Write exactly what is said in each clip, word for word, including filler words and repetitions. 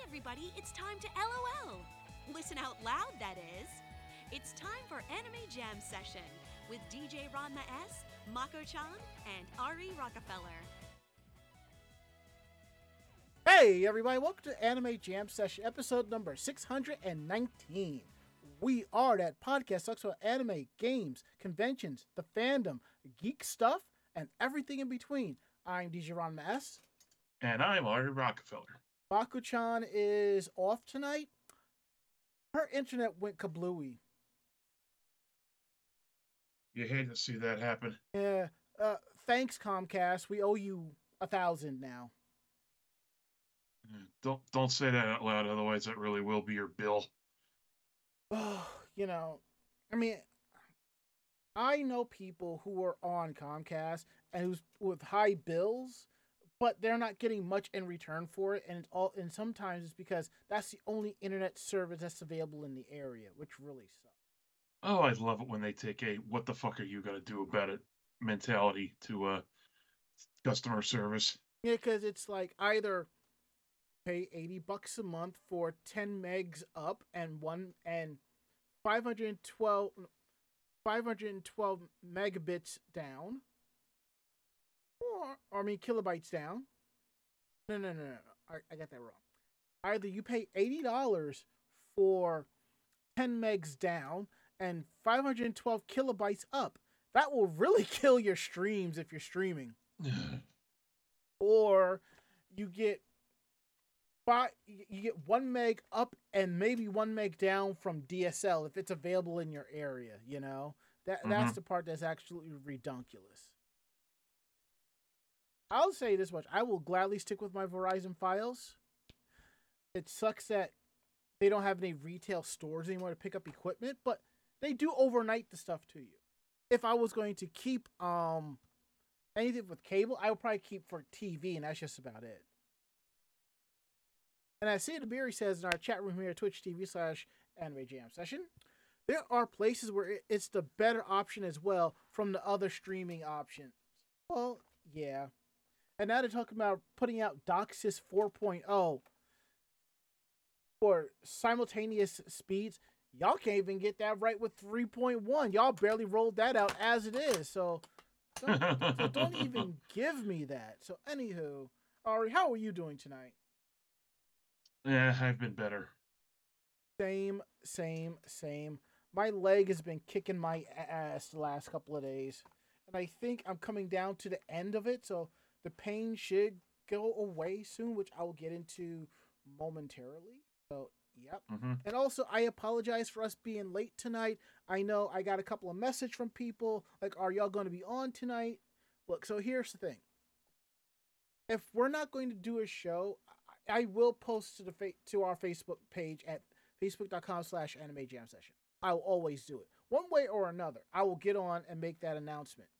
everybody, it's time to LOL. Listen out loud, that is. It's time for Anime Jam Session with D J Ranma S, Mako-chan, and Ari Rockefeller. Hey everybody, welcome to Anime Jam Session, episode number six hundred nineteen. We are that podcast talks about anime, games, conventions, the fandom, geek stuff, and everything in between. I'm D J Ranma S. And I'm Ari Rockefeller. Mako-chan is off tonight. Her internet went kablooey. You hate to see that happen. Yeah, uh, thanks Comcast. We owe you a thousand now. Don't don't say that out loud, otherwise that really will be your bill. Oh, you know, I mean, I know people who are on Comcast and who's with high bills, but they're not getting much in return for it, and it's all. And sometimes it's because that's the only internet service that's available in the area, which really sucks. Oh, I love it when they take a "what the fuck are you gonna do about it" mentality to uh customer service. Yeah, because it's like either pay eighty bucks a month for ten megs up and one and five hundred twelve, five hundred twelve megabits down, or, or I mean kilobytes down. No, no, no, no. I, I got that wrong. Either you pay eighty dollars for ten megs down and five hundred twelve kilobytes up. That will really kill your streams if you're streaming. Or you get five, you get one meg up and maybe one meg down from D S L if it's available in your area. You know that mm-hmm. that's the part that's absolutely redunculous. I'll say this much: I will gladly stick with my Verizon Fios. It sucks that they don't have any retail stores anymore to pick up equipment, but they do overnight the stuff to you. If I was going to keep um anything with cable, I would probably keep for T V, and that's just about it. And as Sid Berry says in our chat room here at Twitch T V slash Anime Jam Session, there are places where it's the better option as well from the other streaming options. Well, yeah. And now they're talking about putting out DOCSIS four point oh for simultaneous speeds. Y'all can't even get that right with three point one. Y'all barely rolled that out as it is. So don't, so don't even give me that. So anywho, Ari, how are you doing tonight? Yeah, I've been better. Same, same, same. My leg has been kicking my ass the last couple of days. And I think I'm coming down to the end of it. So the pain should go away soon, which I will get into momentarily. So, yep. Mm-hmm. And also, I apologize for us being late tonight. I know I got a couple of messages from people like, are y'all going to be on tonight? Look, so here's the thing. If we're not going to do a show, I will post to the fa- to our Facebook page at facebook.com slash anime jam session. I will always do it. One way or another, I will get on and make that announcement.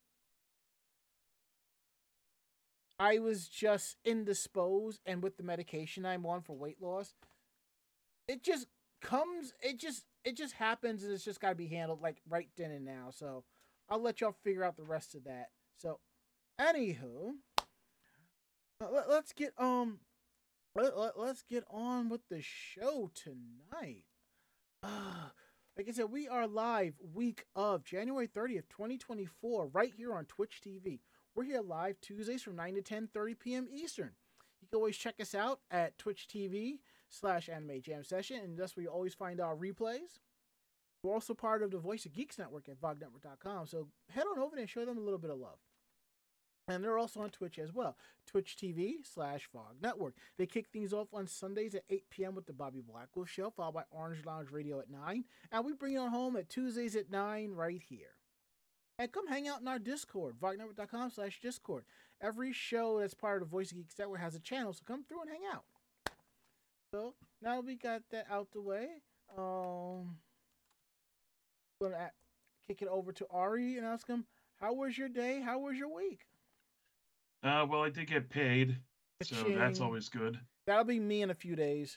I was just indisposed, and with the medication I'm on for weight loss, it just comes, it just, it just happens, and it's just got to be handled like right then and now. So I'll let y'all figure out the rest of that. So, anywho, let, let's get um, let, let, let's get on with the show tonight. Uh, like I said, we are live week of January thirtieth, twenty twenty-four, right here on Twitch T V. We're here live Tuesdays from nine to ten thirty p.m. Eastern. You can always check us out at Twitch T V slash Anime Jam Session, and that's where you always find our replays. We're also part of the Voice of Geeks Network at vog network dot com, so head on over there and show them a little bit of love. And they're also on Twitch as well, Twitch T V slash Vog Network. They kick things off on Sundays at eight p.m. with the Bobby Blackwolf Show, followed by Orange Lounge Radio at nine, and we bring it on home at Tuesdays at nine right here. And come hang out in our Discord, vog network dot com slash Discord. Every show that's part of the Voice of Geeks Network has a channel, so come through and hang out. So, now we got that out the way, um, I'm going to kick it over to Ari and ask him, how was your day? How was your week? Uh, well, I did get paid, so Ka-ching. That's always good. That'll be me in a few days.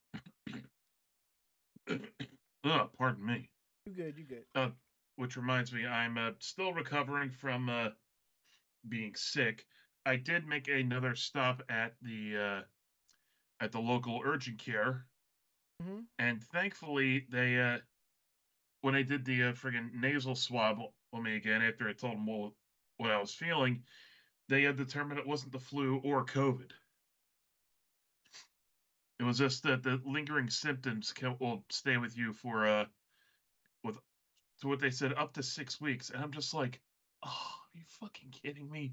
Oh, pardon me. You good, you good. Uh, which reminds me, I'm uh, still recovering from uh, being sick. I did make another stop at the uh, at the local urgent care, Mm-hmm. and thankfully they uh, when I did the uh, friggin' nasal swab on me again after I told them what, what I was feeling, they had determined it wasn't the flu or COVID. It was just that the lingering symptoms can, will stay with you for uh with to what they said up to six weeks, and I'm just like, oh, are you fucking kidding me?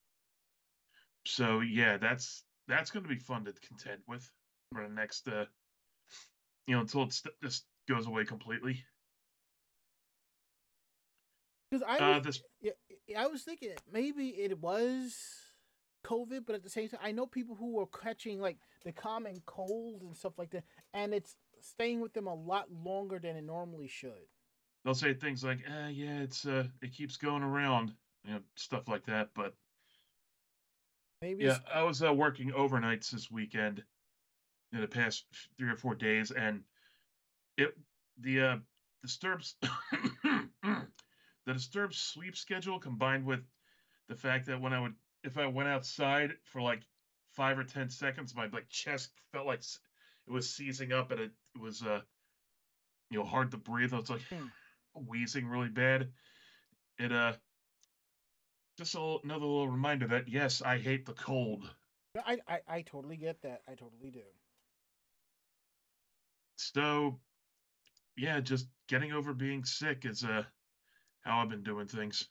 So yeah, that's that's going to be fun to contend with for the next uh you know until it st- just goes away completely. Because I was, Uh, this yeah, I was thinking maybe it was COVID, but at the same time, I know people who were catching like the common cold and stuff like that, and it's staying with them a lot longer than it normally should. they'll say things like, uh, yeah, it's uh it keeps going around, you know, stuff like that. But Maybe yeah, it's I was uh, working overnights this weekend in the past three or four days, and it the uh disturbs the disturbed sleep schedule combined with the fact that when I would if I went outside for like five or ten seconds, my like chest felt like it was seizing up, and it, it was uh you know hard to breathe. I was like hmm, wheezing really bad. It uh just a little, another little reminder that yes, I hate the cold. I, I I totally get that. I totally do. So yeah, just getting over being sick is uh how I've been doing things.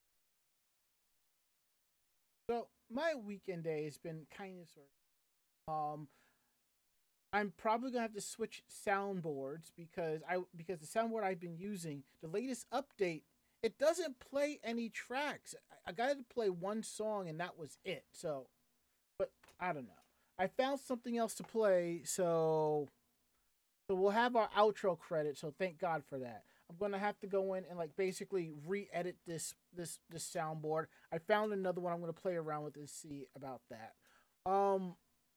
So my weekend day has been kind of sort of. Um, I'm probably gonna have to switch soundboards because I because the soundboard I've been using, the latest update, it doesn't play any tracks. I, I got to play one song and that was it. So, but I don't know. I found something else to play, so so we'll have our outro credit. So thank God for that. I'm gonna have to go in and like basically re-edit this this this soundboard. I found another one I'm gonna play around with and see about that. Um,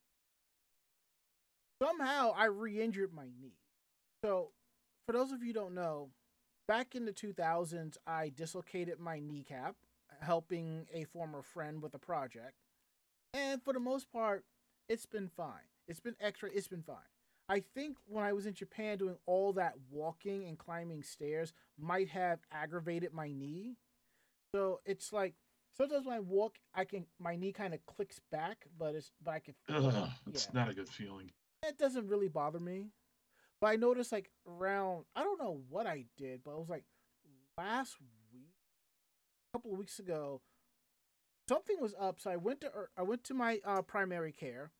somehow I re-injured my knee. So, for those of you who don't know, back in the two thousands, I dislocated my kneecap, helping a former friend with a project. And for the most part, it's been fine. It's been extra, it's been fine. I think when I was in Japan doing all that walking and climbing stairs might have aggravated my knee. So it's like sometimes when I walk, I can my knee kind of clicks back, but it's but I can feel it. Ugh, Yeah, it's not a good feeling. it doesn't really bother me. But I noticed like around I don't know what I did, but it was like last week, a couple of weeks ago, something was up. So I went to er, I went to my uh, primary care,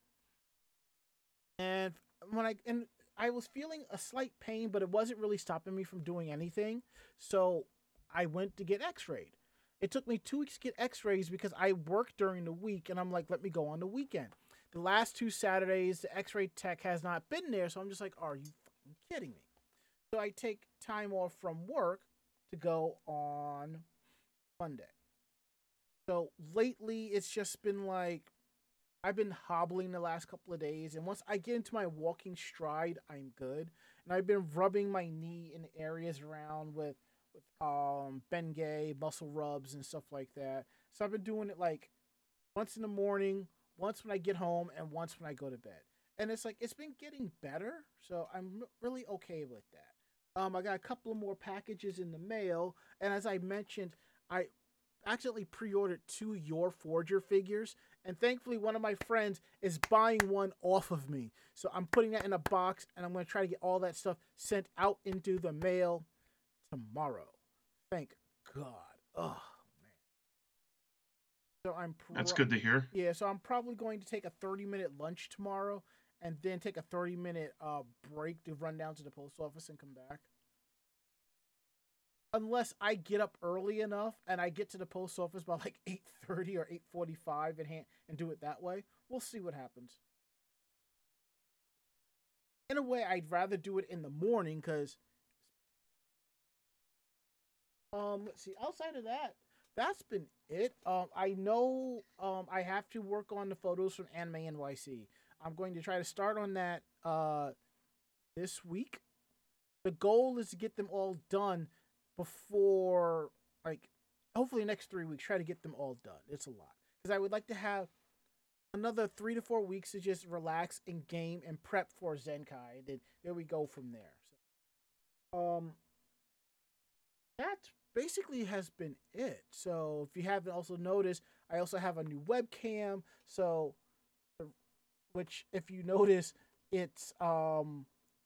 and when I and I was feeling a slight pain, but it wasn't really stopping me from doing anything. So I went to get X-rayed. It took me two weeks to get X-rays because I worked during the week, and I'm like, let me go on the weekend. The last two Saturdays, the X-ray tech has not been there, so I'm just like, are you fucking kidding me? So I take time off from work to go on Monday. So lately, it's just been like I've been hobbling the last couple of days, and once I get into my walking stride, I'm good. And I've been rubbing my knee in areas around with with um Bengay muscle rubs and stuff like that. So I've been doing it like once in the morning, once when I get home, and once when I go to bed. And it's like it's been getting better, so I'm really okay with that. Um, I got a couple of more packages in the mail, and as I mentioned, I accidentally pre-ordered two Your Forger figures, and thankfully one of my friends is buying one off of me. So I'm putting that in a box, and I'm going to try to get all that stuff sent out into the mail tomorrow. Thank God. Oh man. So I'm That's pro- good to hear. yeah. So I'm probably going to take a thirty minute lunch tomorrow, and then take a thirty minute uh break to run down to the post office and come back. Unless I get up early enough and I get to the post office by like eight thirty or eight forty-five and hand, and do it that way. We'll see what happens. In a way, I'd rather do it in the morning cuz um let's see, outside of that, that's been it. Um I know um I have to work on the photos from Anime N Y C. I'm going to try to start on that uh this week. The goal is to get them all done before like hopefully next three weeks. Try to get them all done. It's a lot because I would like to have another three to four weeks to just relax and game and prep for Zenkai. And then there we go from there. So, um, that basically has been it. So if you haven't also noticed, I also have a new webcam. So, which if you notice, it's um,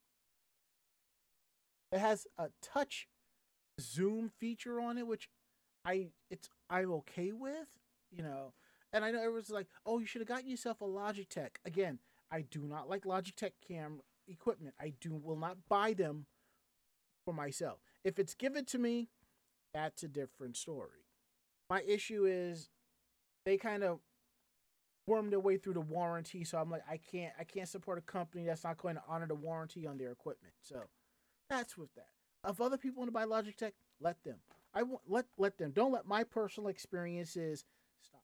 it has a touch zoom feature on it, which I it's I'm okay with, you know. And I know everyone's like, "Oh, you should have gotten yourself a Logitech." Again, I do not like Logitech cam equipment. I do will not buy them for myself. If it's given to me, that's a different story. My issue is they kind of worm their way through the warranty, so I'm like, I can't I can't support a company that's not going to honor the warranty on their equipment. So that's with that. If other people want to buy Logitech, let them. I want let let them. Don't let my personal experiences stop.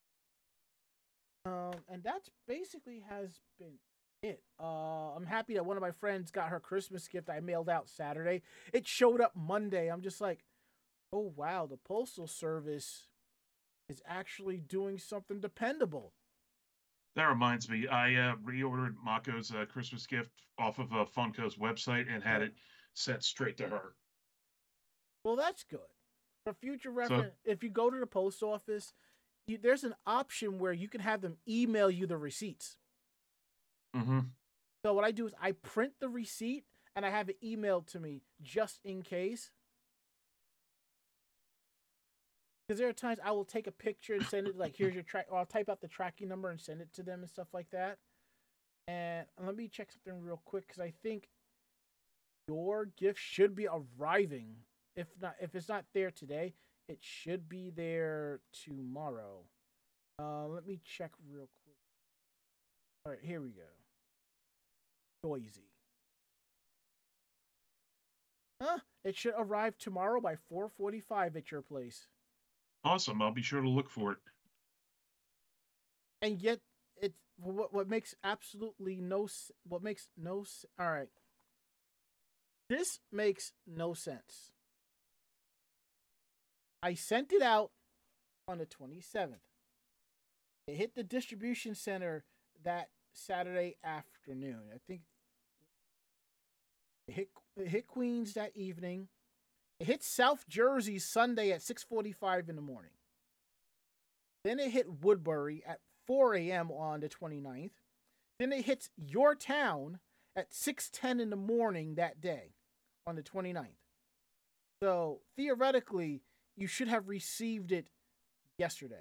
Um, and that's basically has been it. Uh, I'm happy that one of my friends got her Christmas gift I mailed out Saturday. It showed up Monday. I'm just like, oh wow, the Postal Service is actually doing something dependable. That reminds me, I uh, reordered Mako's uh, Christmas gift off of uh, Funko's website and had Yeah. it sent straight to her. Well, that's good. For future So, reference, if you go to the post office, you, there's an option where you can have them email you the receipts. hmm So what I do is I print the receipt and I have it emailed to me just in case. Because there are times I will take a picture and send it, like, here's your track, or I'll type out the tracking number and send it to them and stuff like that. And let me check something real quick, because I think your gift should be arriving. If not, if it's not there today, it should be there tomorrow. Uh, let me check real quick. All right, here we go. Boise. Huh? It should arrive tomorrow by four forty-five at your place. awesome. I'll be sure to look for it. And yet, it what what makes absolutely no s- what makes no s- all right. This makes no sense. I sent it out on the twenty-seventh. It hit the distribution center that Saturday afternoon. I think it hit, it hit Queens that evening. It hit South Jersey Sunday at six forty-five in the morning. Then it hit Woodbury at four a.m. on the twenty-ninth. Then it hits your town at six ten in the morning that day on the twenty-ninth. So theoretically, you should have received it yesterday.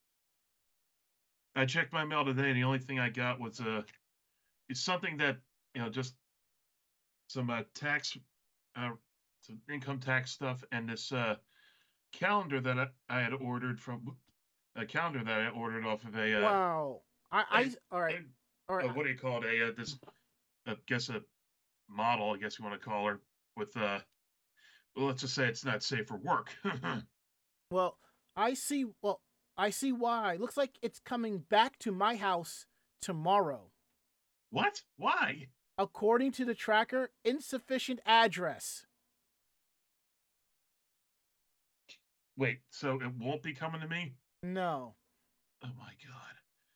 I checked my mail today, and the only thing I got was uh, it's something that you know, just some uh, tax, uh, some income tax stuff, and this uh, calendar that I, I had ordered from a calendar that I ordered off of a uh, Wow. I, I a, all right. All a, right. uh, what do you call it? A uh, this, I guess a model, I guess you want to call her, with uh, well, let's just say it's not safe for work. Well, I see. Well, I see why. Looks like it's coming back to my house tomorrow. What? Why? According to the tracker, insufficient address. Wait, so it won't be coming to me? No. Oh my god.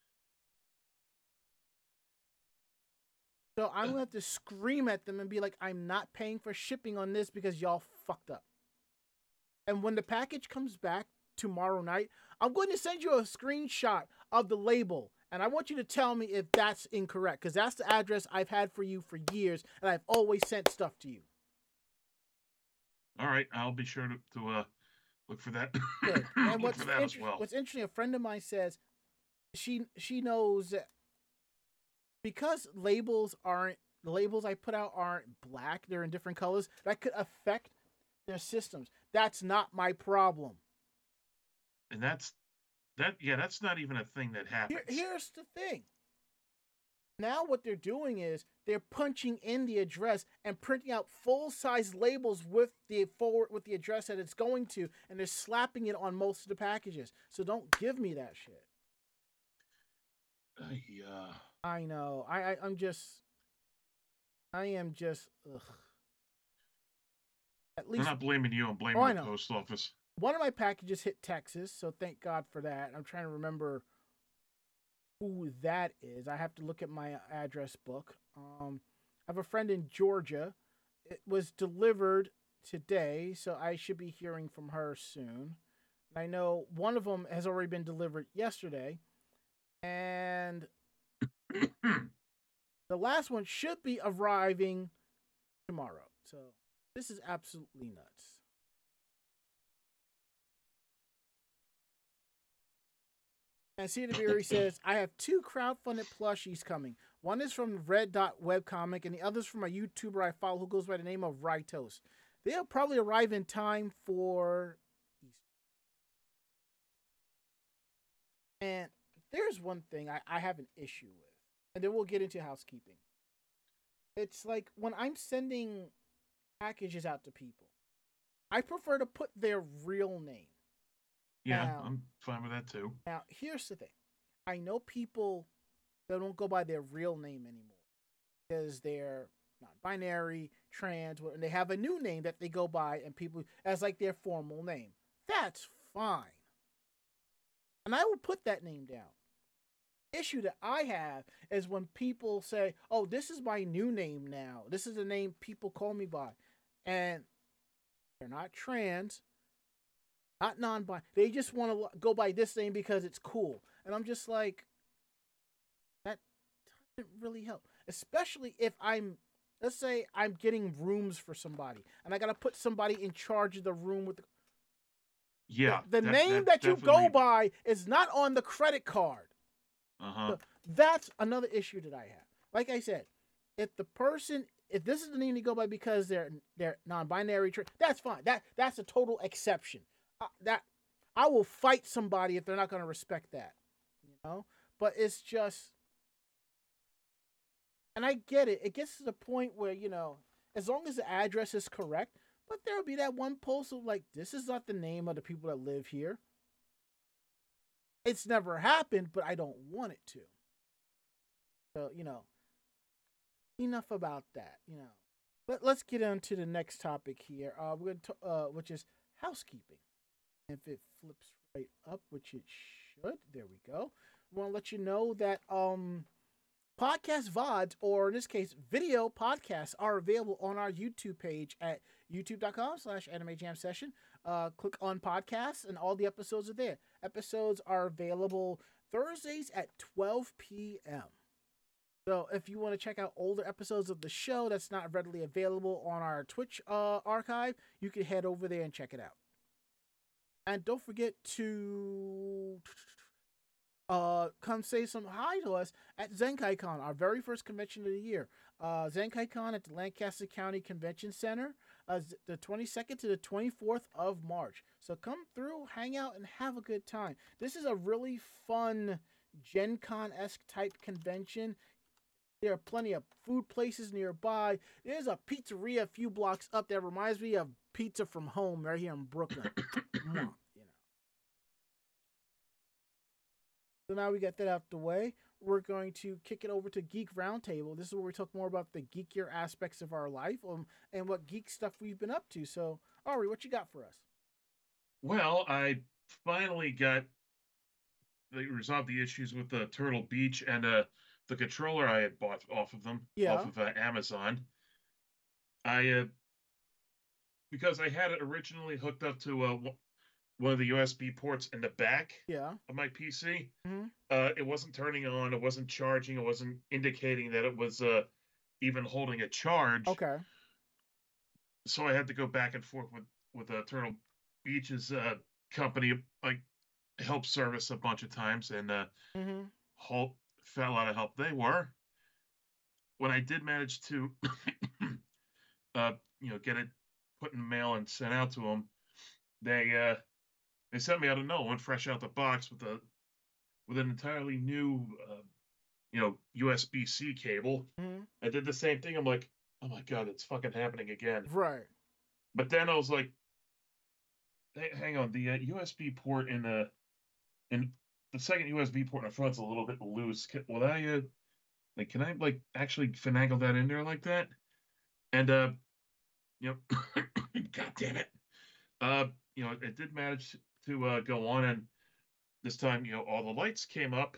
So I'm gonna have to scream at them and be like, I'm not paying for shipping on this because y'all fucked up. And when the package comes back tomorrow night, I'm going to send you a screenshot of the label. And I want you to tell me if that's incorrect, because that's the address I've had for you for years, and I've always sent stuff to you. All right, I'll be sure to, to uh, look for that. Good. And look what's for that as inter- well. what's interesting, a friend of mine says she she knows that because labels aren't the labels I put out aren't black, they're in different colors, that could affect their systems. That's not my problem. And that's that. Yeah, that's not even a thing that happens. Here, here's the thing. Now what they're doing is they're punching in the address and printing out full-size labels with the forward with the address that it's going to, and they're slapping it on most of the packages. So don't give me that shit. Uh, yeah. I know. I, I I'm just. I am just. Ugh. At I'm least not blaming you. I'm blaming Oh, I the know. post office. one of my packages hit Texas, so thank God for that. I'm trying to remember who that is. I have to look at my address book. Um, I have a friend in Georgia. It was delivered today, so I should be hearing from her soon. And I know one of them has already been delivered yesterday, and the last one should be arriving tomorrow. So this is absolutely nuts. And Cedar says, I have two crowdfunded plushies coming. One is from Red Dot Webcomic, and the other is from a YouTuber I follow who goes by the name of Rytos. They'll probably arrive in time for Easter. And there's one thing I, I have an issue with, and then we'll get into housekeeping. It's like when I'm sending packages out to people, I prefer to put their real name. Yeah, Now- I'm fine with that too. Now, here's the thing. I know people that don't go by their real name anymore because they're non-binary, trans, and they have a new name that they go by and people as like their formal name. That's fine. And I will put that name down. Issue that I have is when people say, "Oh, this is my new name now. This is the name people call me by." And they're not trans, not non-binary. They just want to go by this name because it's cool. And I'm just like, that doesn't really help. Especially if I'm, let's say I'm getting rooms for somebody and I got to put somebody in charge of the room with the, Yeah. the that- name that that, you definitely- go by is not on the credit card. Uh-huh. So that's another issue that I have. Like I said, if the person, if this is the name they go by because they're they're non-binary, tra- that's fine. That that's a total exception. Uh, that I will fight somebody if they're not going to respect that, you know. But it's just, and I get it. It gets to the point where, you know, as long as the address is correct, but there will be that one post of like, this is not the name of the people that live here. It's never happened, but I don't want it to. So, you know, enough about that, you know. Let, let's get on to the next topic here, uh, we're going to, uh, which is housekeeping. If it flips right up, which it should, there we go. I want to let you know that um, podcast V O Ds, or in this case, video podcasts, are available on our YouTube page at youtube.com slash anime jam session. Uh, click on podcasts, and all the episodes are there. Episodes are available Thursdays at twelve p.m. So if you want to check out older episodes of the show that's not readily available on our Twitch uh, archive, you can head over there and check it out. And don't forget to uh, come say some hi to us at ZenkaiCon, our very first convention of the year. Uh, ZenkaiCon at the Lancaster County Convention Center, uh, the twenty-second to the twenty-fourth of March. So come through, hang out, and have a good time. This is a really fun Gen Con-esque type convention. There are plenty of food places nearby. There's a pizzeria a few blocks up that reminds me of Pizza from Home right here in Brooklyn. Mwah, you know. So now we got that out the way. We're going to kick it over to Geek Roundtable. This is where we talk more about the geekier aspects of our life um, and what geek stuff we've been up to. So, Ari, what you got for us? Well, I finally got they resolved the issues with the Turtle Beach and uh the controller I had bought off of them, Yeah. off of uh, Amazon. I uh because I had it originally hooked up to uh, one of the U S B ports in the back Yeah. of my P C. Mhm. Uh, it wasn't turning on. It wasn't charging. It wasn't indicating that it was uh even holding a charge. Okay. So I had to go back and forth with with uh, Turtle Beach's uh, company, like help service a bunch of times, and uh, Mm-hmm. help fell out of help they were. When I did manage to, uh, you know, get it put in the mail and sent out to them, they uh, they sent me out of nowhere, fresh out the box with a with an entirely new, uh, you know, U S B C cable. Mm-hmm. I did the same thing. I'm like, oh my god, it's fucking happening again. Right. But then I was like, hey, hang on, the uh, U S B port in the in the second U S B port in the front's a little bit loose. Can, will I uh, like can I like actually finagle that in there like that? And uh, you know, god damn it, uh, you know, it did manage to uh, go on, and this time, you know, all the lights came up,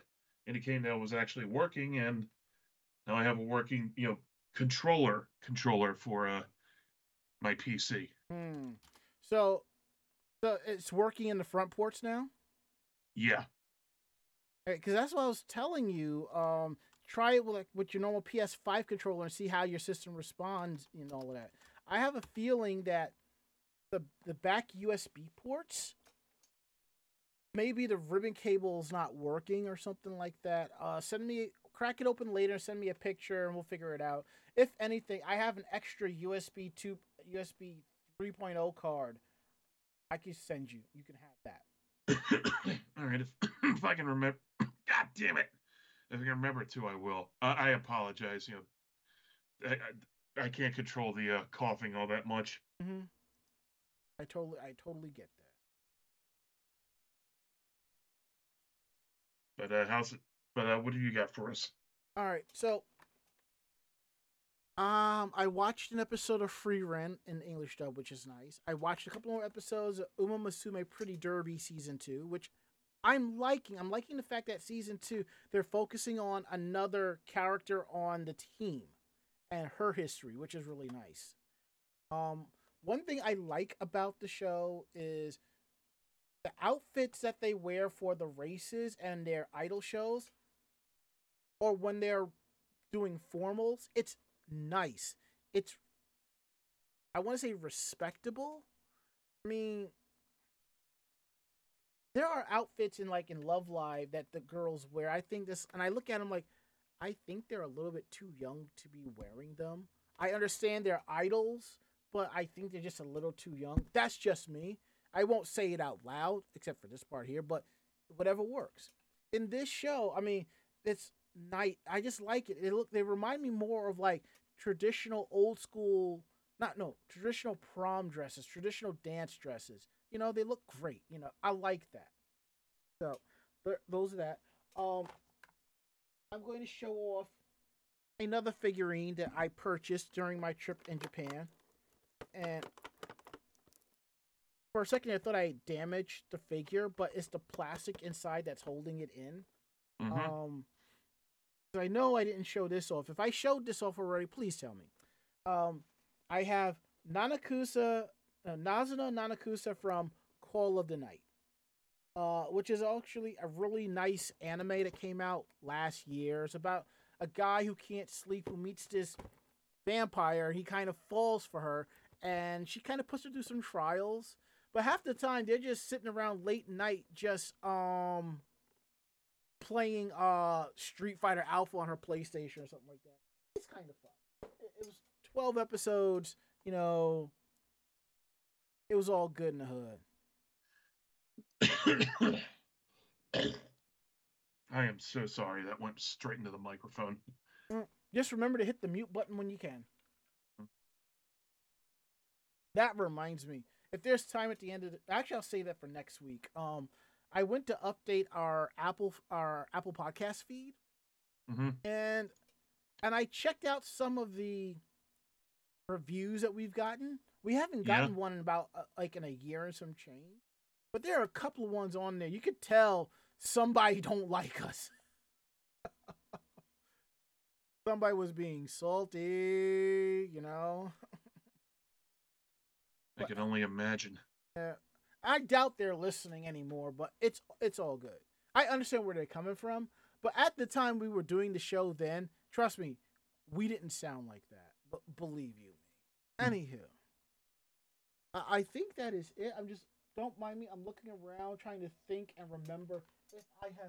indicating that it was actually working, and now I have a working, you know, controller controller for uh my P C. Hmm. So, so it's working in the front ports now. Yeah. Because that's what I was telling you. Um, try it with like with your normal P S five controller and see how your system responds and all of that. I have a feeling that the the back U S B ports, maybe the ribbon cable is not working or something like that. Uh, send me crack it open later. Send me a picture and we'll figure it out. If anything, I have an extra U S B two U S B 3.0 card. I can send you. You can have that. All right, if, if I can remember, God damn it, if I can remember to, I will. Uh, I apologize. You know, I, I, I can't control the uh, coughing all that much. Mm-hmm. I totally, I totally get that. But uh, how's it? But uh, what do you got for us? All right, so um, I watched an episode of Free Ren in English dub, which is nice. I watched a couple more episodes of Uma Musume Pretty Derby season two, which I'm liking. I'm liking the fact that season two they're focusing on another character on the team and her history, which is really nice. Um, one thing I like about the show is the outfits that they wear for the races and their idol shows, or when they're doing formals. It's nice. It's, I want to say, respectable. I mean, there are outfits in like in Love Live that the girls wear. I think this, and I look at them like, I think they're a little bit too young to be wearing them. I understand they're idols, but I think they're just a little too young. That's just me. I won't say it out loud, except for this part here, but whatever works. In this show, I mean, it's night. I just like it. They look. They remind me more of like traditional old school. Not no traditional prom dresses, traditional dance dresses. You know, they look great. You know, I like that. So, th- those are that. Um, I'm going to show off another figurine that I purchased during my trip in Japan, and for a second I thought I damaged the figure, but it's the plastic inside that's holding it in. Mm-hmm. Um, so I know I didn't show this off. If I showed this off already, please tell me. Um, I have Nanakusa, uh, Nazuna Nanakusa from Call of the Night, uh, which is actually a really nice anime that came out last year. It's about a guy who can't sleep who meets this vampire. He kind of falls for her, and she kind of puts her through some trials. But half the time, they're just sitting around late night, just um playing uh Street Fighter Alpha on her PlayStation or something like that. It's kind of fun. It, it was twelve episodes. You know, it was all good in the hood. I am so sorry. That went straight into the microphone. Just remember to hit the mute button when you can. That reminds me. If there's time at the end of the, actually, I'll say that for next week. Um, I went to update our Apple our Apple Podcast feed, mm-hmm. and and I checked out some of the reviews that we've gotten. We haven't gotten yeah. one in about uh, like in a year and some change, but there are a couple of ones on there. You could tell somebody don't like us. Somebody was being salty, you know. I can only imagine. Yeah, I doubt they're listening anymore, but it's it's all good. I understand where they're coming from, but at the time we were doing the show then, trust me, we didn't sound like that. But believe you me. Anywho, I, I think that is it. I'm just, don't mind me. I'm looking around trying to think and remember if I have.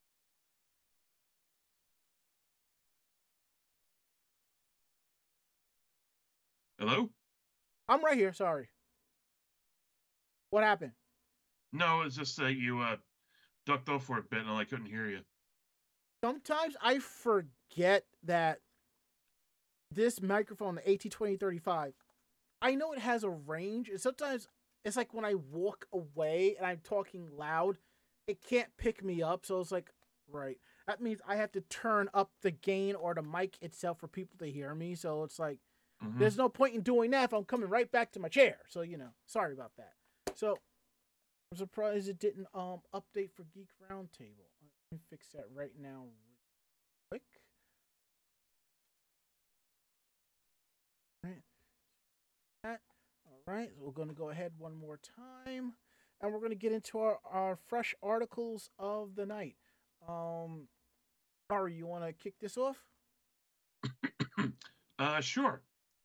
Hello? I'm right here. Sorry. What happened? No, it's just that you uh, ducked off for a bit and I couldn't hear you. Sometimes I forget that this microphone, the A T twenty thirty-five, I know it has a range. And sometimes it's like when I walk away and I'm talking loud, it can't pick me up. So it's like, right. That means I have to turn up the gain or the mic itself for people to hear me. So it's like, mm-hmm. there's no point in doing that if I'm coming right back to my chair. So, you know, sorry about that. So I'm surprised it didn't um update for Geek Roundtable. Let me fix that right now, real quick. All right. That. All right. So we're going to go ahead one more time, and we're going to get into our, our fresh articles of the night. Um, Ari, you want to kick this off? uh, sure.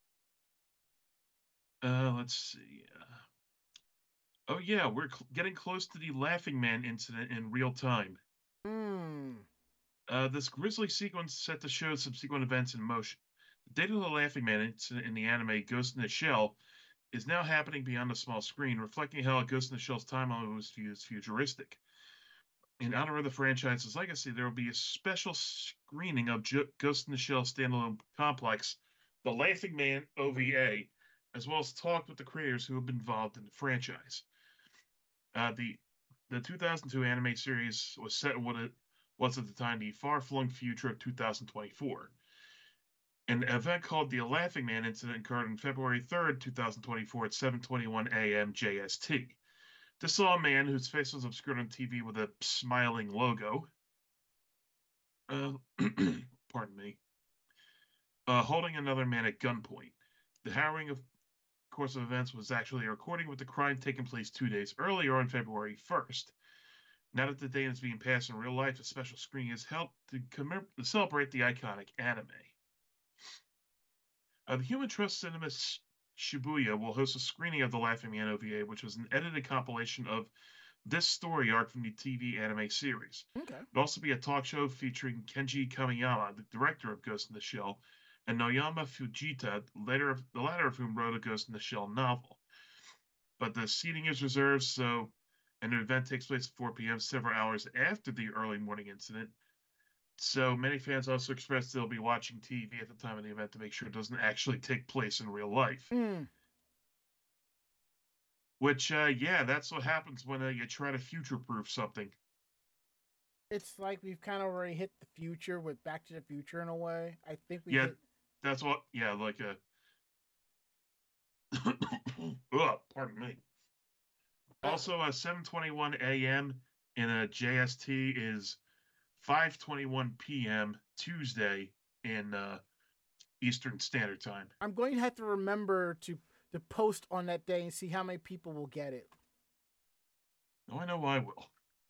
Uh, let's see. Uh, oh yeah, we're cl- getting close to the Laughing Man incident in real time. Hmm. Uh, this grisly sequence set to show subsequent events in motion. The date of the Laughing Man incident in the anime Ghost in the Shell is now happening beyond the small screen, reflecting how Ghost in the Shell's timeline was viewed as futuristic. In honor of the franchise's legacy, there will be a special screening of J- Ghost in the Shell standalone complex, The Laughing Man O V A, as well as talk with the creators who have been involved in the franchise. Uh, the the two thousand two anime series was set in what it was at the time the far-flung future of two thousand twenty-four. An event called the Laughing Man incident occurred on February third, twenty twenty-four at seven twenty-one a m J S T. This saw a man whose face was obscured on T V with a smiling logo. Uh, pardon me. Uh, holding another man at gunpoint. The harrowing of course of events was actually a recording with the crime taking place two days earlier on February first. Now that the date is being passed in real life, a special screening is held to, commem- to celebrate the iconic anime. Uh, the Human Trust Cinema Shibuya will host a screening of The Laughing Man O V A, which was an edited compilation of this story arc from the T V anime series. Okay. It'll also be a talk show featuring Kenji Kamiyama, the director of Ghost in the Shell, and Naoyama Fujita, later of, the latter of whom wrote a Ghost in the Shell novel. But the seating is reserved, so and the event takes place at four p.m., several hours after the early morning incident. So many fans also expressed they'll be watching T V at the time of the event to make sure it doesn't actually take place in real life. Mm. Which, uh, yeah, that's what happens when uh, you try to future-proof something. It's like we've kind of already hit the future with Back to the Future in a way. I think we Yeah, hit... that's what, yeah, like a... Ugh, pardon me. Also, uh, seven twenty-one a m in a J S T is five twenty-one p.m. Tuesday in uh, Eastern Standard Time. I'm going to have to remember to to post on that day and see how many people will get it. Oh, I know I will.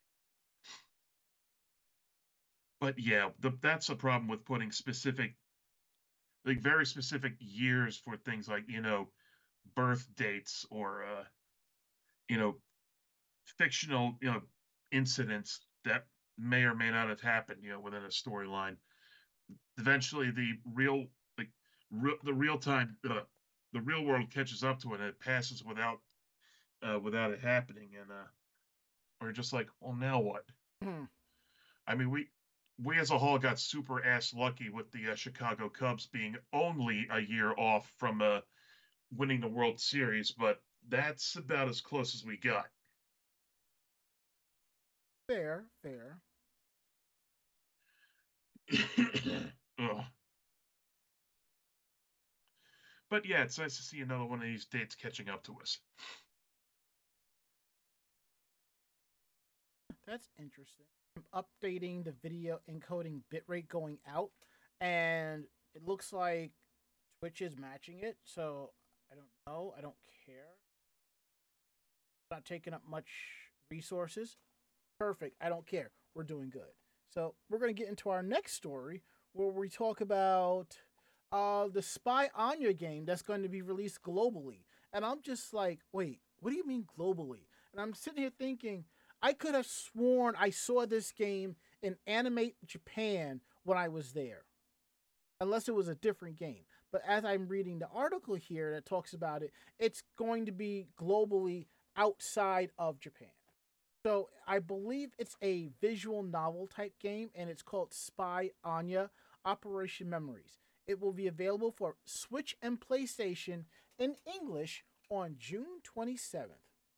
But yeah, the, that's a problem with putting specific, like very specific years for things like, you know, birth dates or, uh, you know, fictional, you know, incidents that may or may not have happened, you know, within a storyline. Eventually, the real, like, re- the real time, uh, the real world catches up to it, and it passes without, uh, without it happening, and uh, we're just like, well, now what? I mean, we we as a whole got super ass lucky with the uh, Chicago Cubs being only a year off from uh, winning the World Series, but that's about as close as we got. Fair, fair. But yeah, it's nice to see another one of these dates catching up to us. That's interesting. I'm updating the video encoding bitrate going out, and it looks like Twitch is matching it, so I don't know. I don't care. It's not taking up much resources. Perfect. I don't care. We're doing good. So we're going to get into our next story where we talk about uh, the Spy Anya game that's going to be released globally. And I'm just like, wait, what do you mean globally? And I'm sitting here thinking, I could have sworn I saw this game in Animate Japan when I was there, unless it was a different game. But as I'm reading the article here that talks about it, it's going to be globally outside of Japan. So I believe it's a visual novel type game, and it's called Spy Anya Operation Memories. It will be available for Switch and PlayStation in English on June twenty-seventh.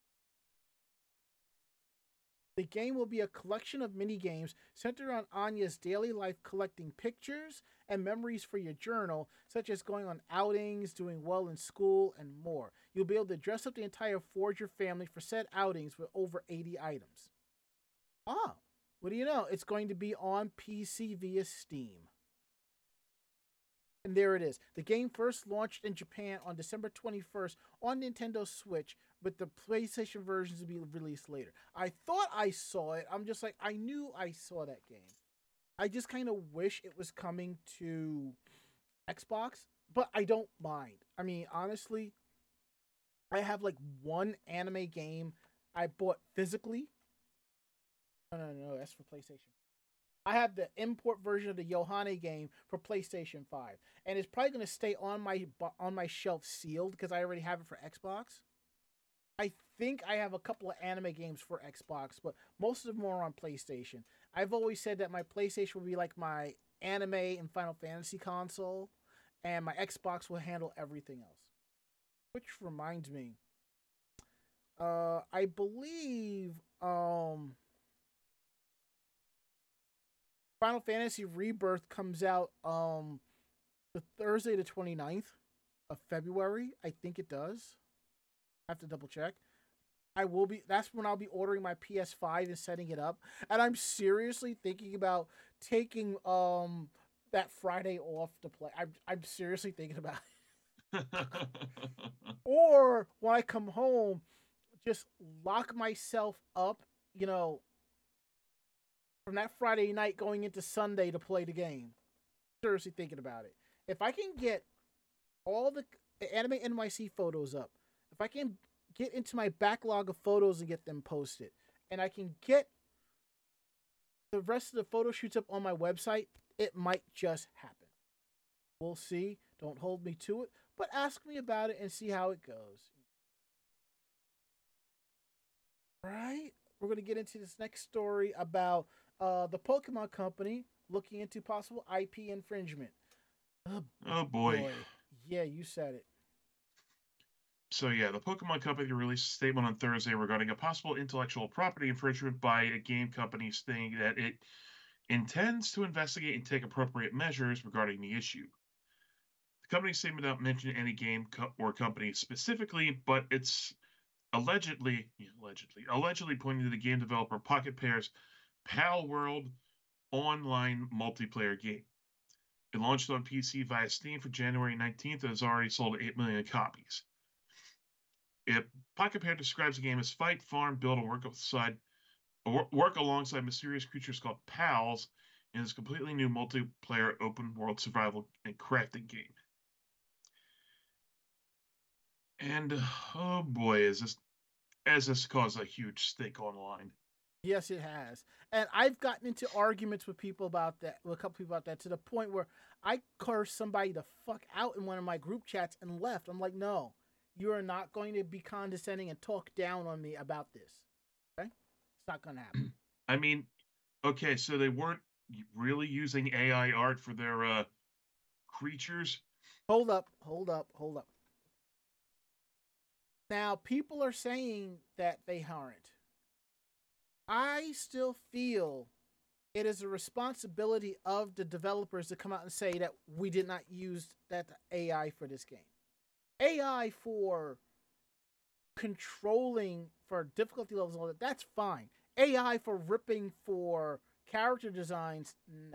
The game will be a collection of mini games centered on Anya's daily life, collecting pictures and memories for your journal, such as going on outings, doing well in school, and more. You'll be able to dress up the entire Forger family for said outings with over eighty items. Ah, What do you know? It's going to be on P C via Steam. And there it is. The game first launched in Japan on December twenty-first on Nintendo Switch, but the PlayStation versions will be released later. I thought I saw it. I'm just like, I knew I saw that game. I just kind of wish it was coming to Xbox, but I don't mind. I mean, honestly, I have like one anime game I bought physically. No, no, no, that's for PlayStation. I have the import version of the Yohane game for PlayStation five, and it's probably going to stay on my on my shelf sealed because I already have it for Xbox. I think I have a couple of anime games for Xbox, but most of them are on PlayStation. I've always said that my PlayStation will be like my anime and Final Fantasy console, and my Xbox will handle everything else. Which reminds me, uh, I believe um. Final Fantasy Rebirth comes out um the Thursday the twenty-ninth of February. I think it does. I have to double check. I will be that's when I'll be ordering my P S five and setting it up. And I'm seriously thinking about taking um that Friday off to play. I'm I'm seriously thinking about it. Or when I come home, just lock myself up, you know, from that Friday night going into Sunday to play the game. Seriously thinking about it. If I can get all the Anime N Y C photos up, if I can get into my backlog of photos and get them posted, and I can get the rest of the photo shoots up on my website, it might just happen. We'll see. Don't hold me to it, but ask me about it and see how it goes. All right? We're going to get into this next story about uh, the Pokemon Company looking into possible I P infringement. Oh, oh boy. boy. Yeah, you said it. So yeah, the Pokemon Company released a statement on Thursday regarding a possible intellectual property infringement by a game company, stating that it intends to investigate and take appropriate measures regarding the issue. The company statement did not mention any game co- or company specifically, but it's allegedly, allegedly, allegedly pointing to the game developer Pocket Pair's Pal World online multiplayer game. It launched on P C via Steam for January nineteenth and has already sold eight million copies. It, Pocket Pair describes the game as fight, farm, build, and work alongside, work alongside mysterious creatures called Pals in this completely new multiplayer open world survival and crafting game. And oh boy, is this has this caused a huge stink online. Yes, it has. And I've gotten into arguments with people about that, with a couple people about that, to the point where I cursed somebody the fuck out in one of my group chats and left. I'm like, no, you are not going to be condescending and talk down on me about this. Okay? It's not going to happen. I mean, okay, so they weren't really using A I art for their uh, creatures? Hold up, hold up, hold up. Now, people are saying that they aren't. I still feel it is a responsibility of the developers to come out and say that we did not use that A I for this game. A I for controlling, for difficulty levels, all that, that's fine. A I for ripping for character designs, no.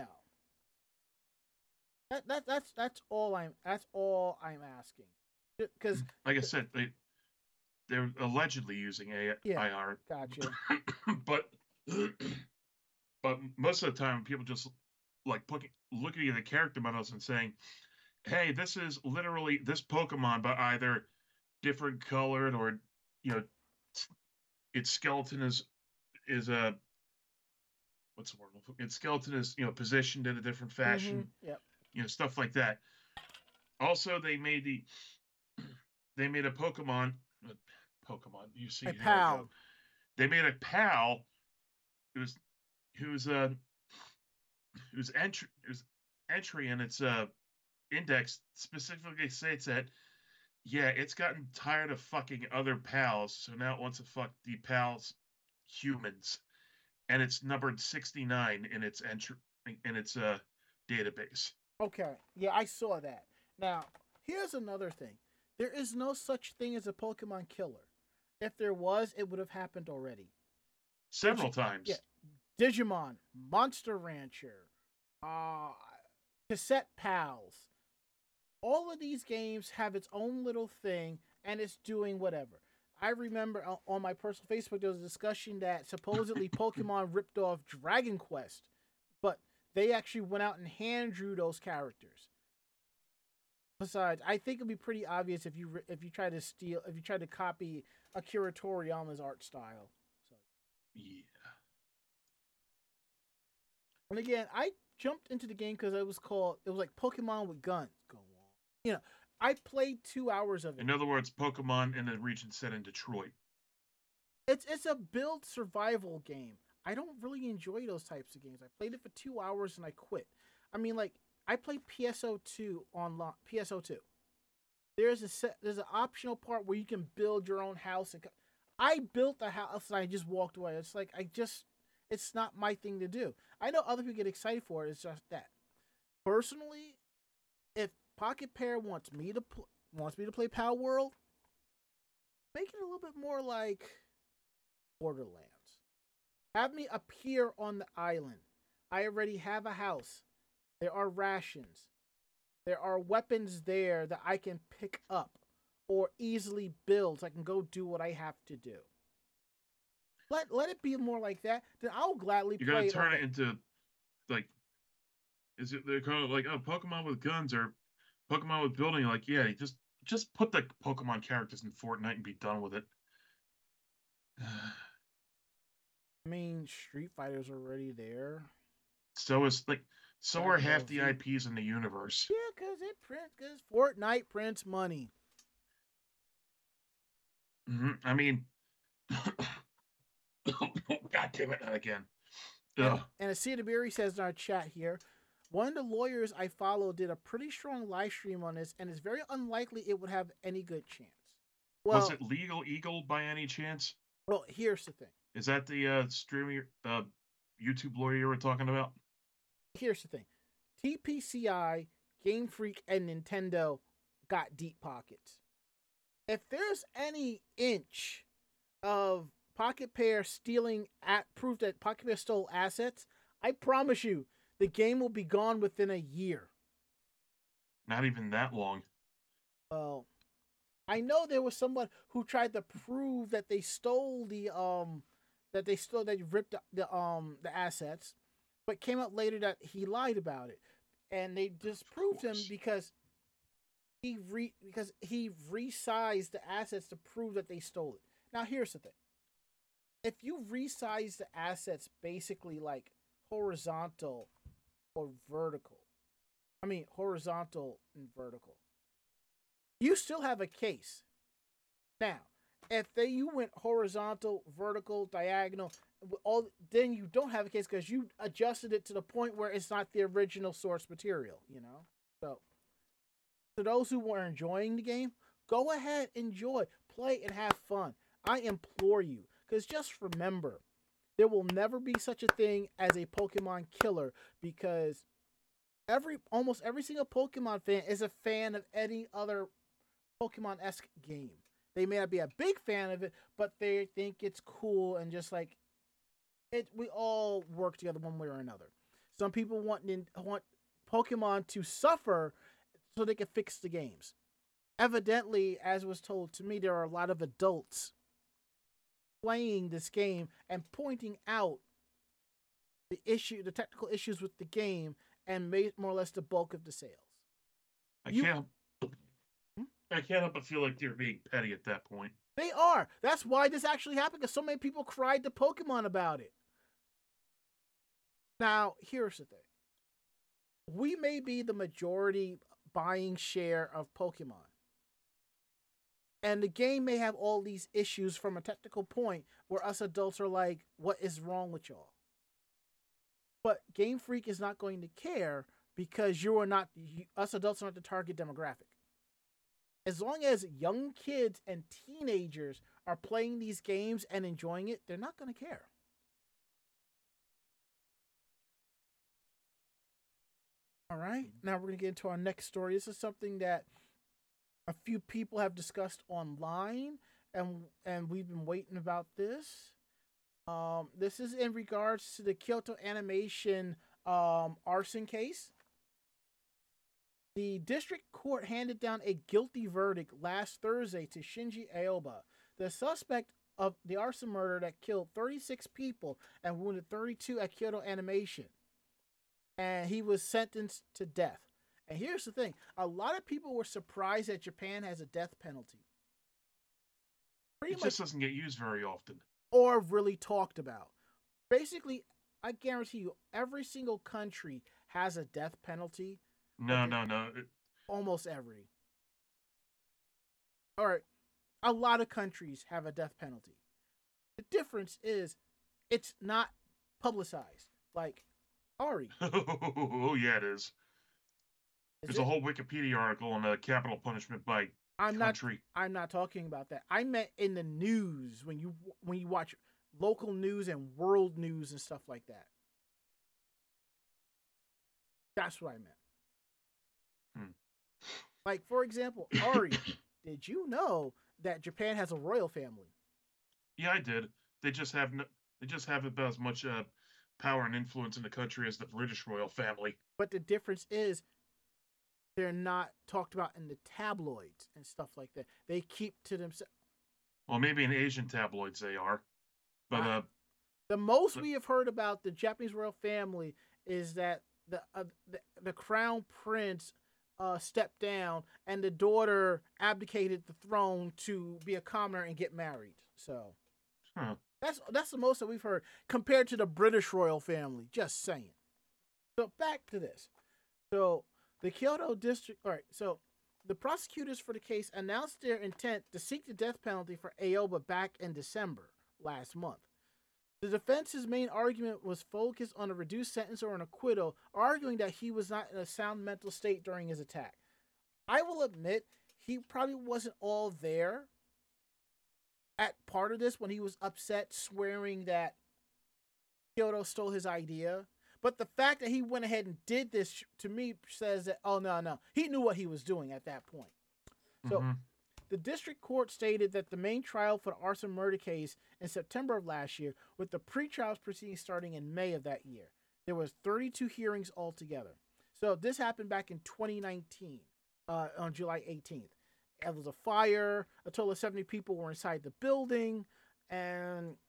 That that that's that's all I'm that's all I'm asking. Because like I said, they they're allegedly using A I yeah, art. Gotcha. but but most of the time, people just like looking looking at the character models and saying, "Hey, this is literally this Pokemon, but either different colored or you know, its skeleton is is a what's the word? Its skeleton is you know positioned in a different fashion. Mm-hmm. Yep. You know, stuff like that." Also, they made the they made a Pokemon. Pokemon, you see, a pal. They made a pal who's who's uh whose entry whose entry in its uh index specifically states that yeah, it's gotten tired of fucking other pals, so now it wants to fuck the pals humans, and it's numbered sixty-nine in its entry in its uh database. Okay, yeah, I saw that. Now, here's another thing: there is no such thing as a Pokemon killer. If there was, it would have happened already. Several times. Yeah. Digimon, Monster Rancher, uh, Cassette Pals. All of these games have its own little thing, and it's doing whatever. I remember on my personal Facebook there was a discussion that supposedly Pokemon ripped off Dragon Quest, but they actually went out and hand drew those characters. Besides, I think it'd be pretty obvious if you if you try to steal if you try to copy Akira Toriyama's art style. So yeah. And again, I jumped into the game because it was called it was like Pokemon with guns. Go on, you know. I played two hours of it. In other words, Pokemon in the region set in Detroit. It's it's a build survival game. I don't really enjoy those types of games. I played it for two hours and I quit. I mean, like I played P S O two on P S O two. There's a set, there's an optional part where you can build your own house. And I built a house and I just walked away. It's like I just it's not my thing to do. I know other people get excited for it. It's just that. Personally, if Pocket Pair wants me to pl- wants me to play Power World, make it a little bit more like Borderlands. Have me appear on the island. I already have a house. There are rations. There are weapons there that I can pick up or easily build so I can go do what I have to do. Let let it be more like that. Then I'll gladly You play gotta it. turn Okay. it into like, is it they're kind of like oh Pokemon with guns or Pokemon with building? Like yeah, just just put the Pokemon characters in Fortnite and be done with it. I mean, Street Fighter's already there. So is like so Dragon are half Ball the Z. I Ps in the universe. Yeah, because it prints, because Fortnite prints money. hmm I mean, God damn it, not again. And, Ugh. and Asia Dabiri says in our chat here, one of the lawyers I follow did a pretty strong live stream on this, and it's very unlikely it would have any good chance. Well, Was it Legal Eagle by any chance? well, here's the thing. Is that the uh, streaming uh, YouTube lawyer you were talking about? Here's the thing. T P C I, Game Freak, and Nintendo got deep pockets. If there's any inch of Pocket Pair stealing at proof that Pocket Pair stole assets, I promise you, the game will be gone within a year. Not even that long. Well, I know there was someone who tried to prove that they stole the um that they stole that ripped the, the um the assets, but came out later that he lied about it, and they disproved him because he re because he resized the assets to prove that they stole it. Now here's the thing: if you resize the assets basically like horizontal or vertical, I mean horizontal and vertical, you still have a case. Now, if they you went horizontal, vertical, diagonal, all then you don't have a case because you adjusted it to the point where it's not the original source material, you know? So, to those who were enjoying the game, go ahead, enjoy, play, and have fun. I implore you, because just remember, there will never be such a thing as a Pokemon killer, because every almost every single Pokemon fan is a fan of any other Pokemon-esque game. They may not be a big fan of it, but they think it's cool, and just like it, we all work together one way or another. Some people want want Pokemon to suffer so they can fix the games. Evidently, as was told to me, there are a lot of adults playing this game and pointing out the issue, the technical issues with the game, and made more or less the bulk of the sales. I You- can't. I can't help but feel like they're being petty at that point. They are. That's why this actually happened, because so many people cried to Pokemon about it. Now, here's the thing. We may be the majority buying share of Pokemon. And the game may have all these issues from a technical point where us adults are like, what is wrong with y'all? But Game Freak is not going to care because you are not, you, us adults are not the target demographic. As long as young kids and teenagers are playing these games and enjoying it, they're not going to care. All right, now we're going to get into our next story. This is something that a few people have discussed online, and and we've been waiting about this. Um, this is in regards to the Kyoto Animation um, arson case. The district court handed down a guilty verdict last Thursday to Shinji Aoba, the suspect of the arson murder that killed thirty-six people and wounded thirty-two at Kyoto Animation. And he was sentenced to death. And here's the thing. A lot of people were surprised that Japan has a death penalty. Pretty It much, just doesn't get used very often. or really talked about. Basically, I guarantee you, every single country has a death penalty. No, Okay. no, no. It, Almost every. All right. A lot of countries have a death penalty. The difference is it's not publicized. Like, Ari. oh, yeah, it is. Is There's it? a whole Wikipedia article on uh, capital punishment by I'm not country. I'm not talking about that. I meant in the news when you when you watch local news and world news and stuff like that. That's what I meant. Hmm. Like, for example, Ari, did you know that Japan has a royal family? Yeah, I did. They just have no, they just have about as much uh, power and influence in the country as the British royal family. But the difference is they're not talked about in the tabloids and stuff like that. They keep to themselves. Well, maybe in Asian tabloids they are, but I- uh, The most But- we have heard about the Japanese royal family is that the uh, the, the crown prince uh, stepped down and the daughter abdicated the throne to be a commoner and get married. So huh. that's that's the most that we've heard compared to the British royal family. Just saying. So back to this. So the Kyoto district. All right. So the prosecutors for the case announced their intent to seek the death penalty for Aoba back in December last month. The defense's main argument was focused on a reduced sentence or an acquittal, arguing that he was not in a sound mental state during his attack. I will admit he probably wasn't all there at part of this when he was upset, swearing that Kyoto stole his idea. But the fact that he went ahead and did this to me says that, oh, no, no. He knew what he was doing at that point. So Mhm. the district court stated that the main trial for the arson murder case in September of last year, with the pre-trial proceedings starting in May of that year. There was thirty-two hearings altogether. So this happened back in twenty nineteen, uh, on July eighteenth. It was a fire. A total of seventy people were inside the building, and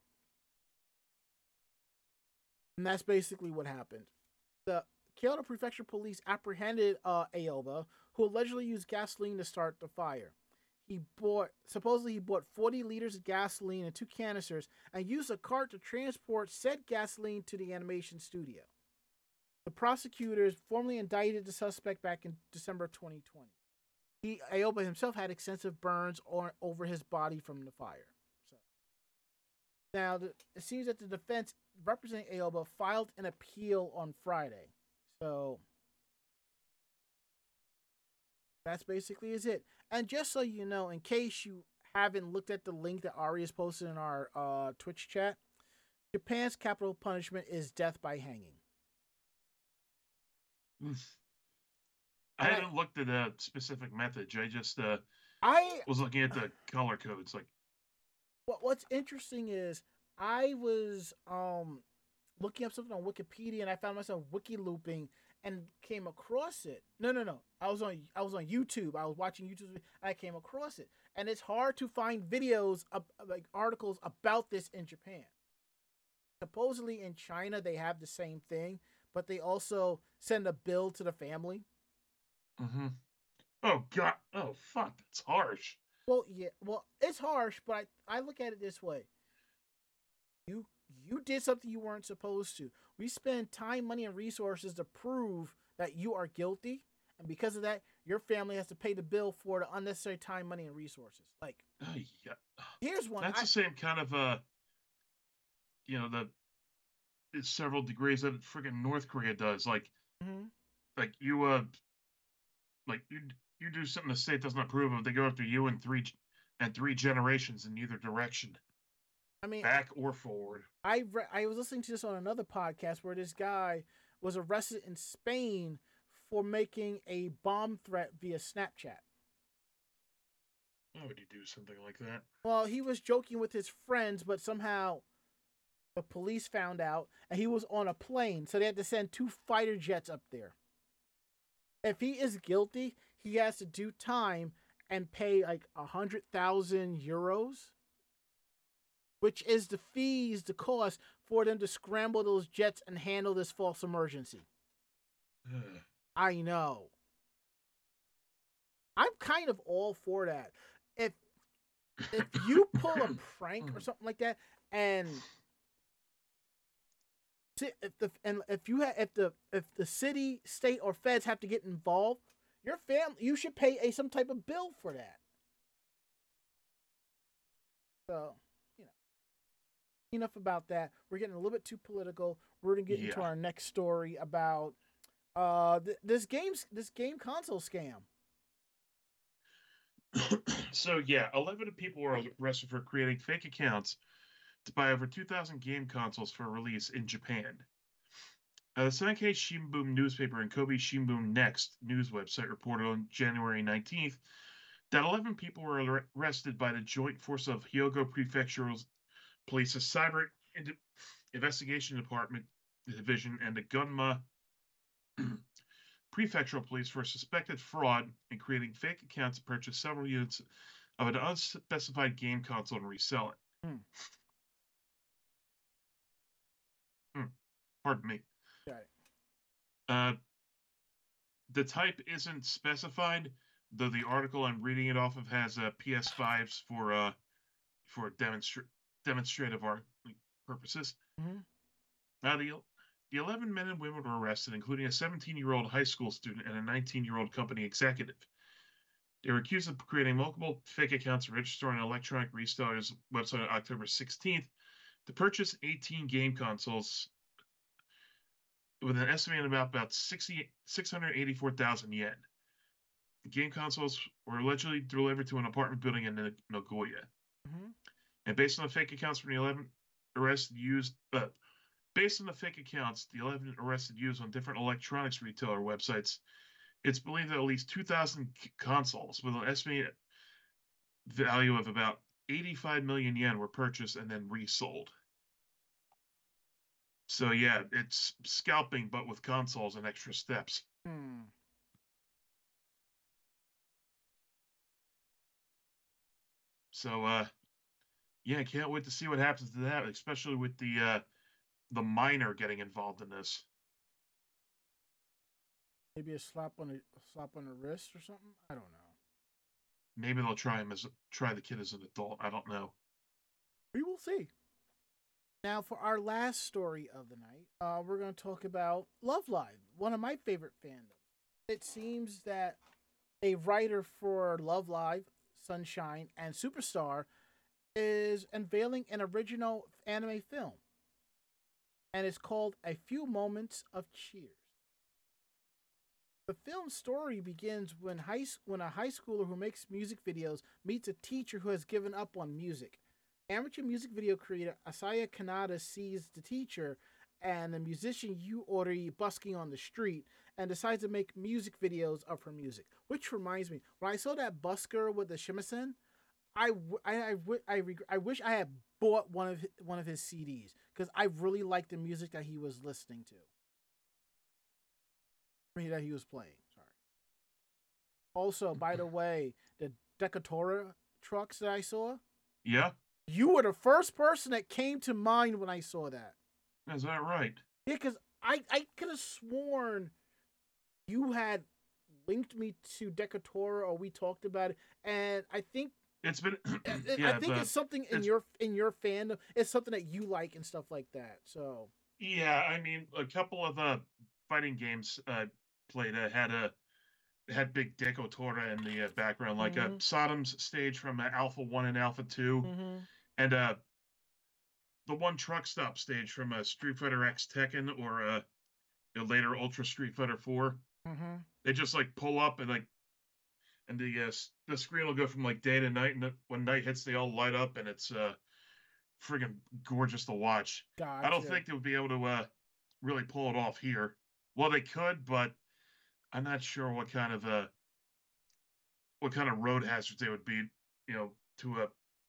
and that's basically what happened. The Kyoto Prefecture Police apprehended uh, Aoba, who allegedly used gasoline to start the fire. He bought, supposedly he bought forty liters of gasoline and two canisters and used a cart to transport said gasoline to the animation studio. The prosecutors formally indicted the suspect back in December twenty twenty. He, Aoba himself had extensive burns or, over his body from the fire. So now the, it seems that the defense representing Aoba filed an appeal on Friday. So that's basically is it. And just so you know, in case you haven't looked at the link that Ari has posted in our uh, Twitch chat, Japan's capital punishment is death by hanging. Oof. I And I- haven't looked at a specific method. I just uh, I was looking at the color codes. Like, what what's interesting is I was um looking up something on Wikipedia and I found myself wiki looping and came across it. No, no, no. I was on I was on YouTube. I was watching YouTube and I came across it. And it's hard to find videos of like articles about this in Japan. Supposedly in China they have the same thing, but they also send a bill to the family. mm-hmm. Oh god, oh fuck, that's harsh. Well, yeah, well, it's harsh, but I, I look at it this way. You you did something you weren't supposed to. We spend time, money, and resources to prove that you are guilty, and because of that, your family has to pay the bill for the unnecessary time, money, and resources. Like, Oh, yeah. here's one. That's I, the same kind of uh, you know, the it's several degrees that friggin' North Korea does. Like, Mhm. like you uh, like you you do something the state doesn't approve of, they go after you in three and three generations in either direction, I mean, back or forward. I re- I was listening to this on another podcast where this guy was arrested in Spain for making a bomb threat via Snapchat. Why would you do something like that? Well, he was joking with his friends, but somehow The police found out, and he was on a plane, so they had to send two fighter jets up there. If he is guilty, he has to do time and pay like a hundred thousand euros, which is the fees, the cost for them to scramble those jets and handle this false emergency. I know. I'm kind of all for that. If if you pull a prank or something like that, and if the and if you have if the if the city, state, or feds have to get involved, your family you should pay a some type of bill for that. So, you know, enough about that. We're getting a little bit too political. We're gonna get yeah. into our next story about uh th- this game's this game console scam. So yeah, eleven people were arrested for creating fake accounts to buy over two thousand game consoles for release in Japan. Uh, the Sankei Shimbun newspaper and Kobe Shimbun Next news website reported on January nineteenth that eleven people were arrested by the Joint Force of Hyogo Prefectural Police's Cyber Investigation Department Division and the Gunma Prefectural Police for suspected fraud in creating fake accounts to purchase several units of an unspecified game console and resell it. Hmm. Hmm. Pardon me. Got it. Uh, the type isn't specified, though the article I'm reading it off of has uh, P S fives for uh for demonstra- demonstrative art purposes. Mm-hmm. Now the the eleven men and women were arrested, including a seventeen-year-old high school student and a nineteen-year-old company executive. They were accused of creating multiple fake accounts registered on an electronic reseller's website on October sixteenth to purchase eighteen game consoles with an estimated about about six hundred eighty-four thousand yen. The game consoles were allegedly delivered to an apartment building in Nagoya. Mm-hmm. And based on the fake accounts from the eleven arrested used, uh, based on the fake accounts, the eleven arrested used on different electronics retailer websites, it's believed that at least two thousand consoles with an estimated value of about eighty-five million yen were purchased and then resold. So yeah, it's scalping, but with consoles and extra steps. Hmm. So uh, yeah, can't wait to see what happens to that, especially with the uh, the minor getting involved in this. Maybe a slap on a, a slap on the wrist or something. I don't know. Maybe they'll try him as try the kid as an adult. I don't know. We will see. Now, for our last story of the night, uh, we're going to talk about Love Live, one of my favorite fandoms. It seems that a writer for Love Live, Sunshine, and Superstar is unveiling an original anime film, and it's called A Few Moments of Cheers. The film's story begins when high when a high schooler who makes music videos meets a teacher who has given up on music. Amateur music video creator Asaya Kanada sees the teacher and the musician Yu Ori busking on the street and decides to make music videos of her music. Which reminds me, when I saw that busker with the shamisen, I, I, I, I, reg- I wish I had bought one of his, one of his C Ds because I really liked the music that he was listening to. I mean, that he was playing. Sorry. Also, by the way, the Decatora trucks that I saw. Yeah. You were the first person that came to mind when I saw that. Is that right? Yeah, because I, I could have sworn you had linked me to Decatora or we talked about it, and I think it's been. yeah, I think the, it's something in it's, your in your fandom. It's something that you like and stuff like that. So yeah, I mean, a couple of uh, fighting games uh, played uh, had a had big Decatora in the uh, background, like mm-hmm. uh, Sodom's stage from uh, Alpha One and Alpha Two. Mm-hmm. And uh, the one truck stop stage from uh, Street Fighter X Tekken or uh, you know, later Ultra Street Fighter Four. Mm-hmm. They just like pull up and like, and the uh, the screen will go from like day to night, and when night hits, they all light up, and it's uh, friggin' gorgeous to watch. Gotcha. I don't think they would be able to uh, really pull it off here. Well, they could, but I'm not sure what kind of uh, what kind of road hazards they would be, you know, to uh,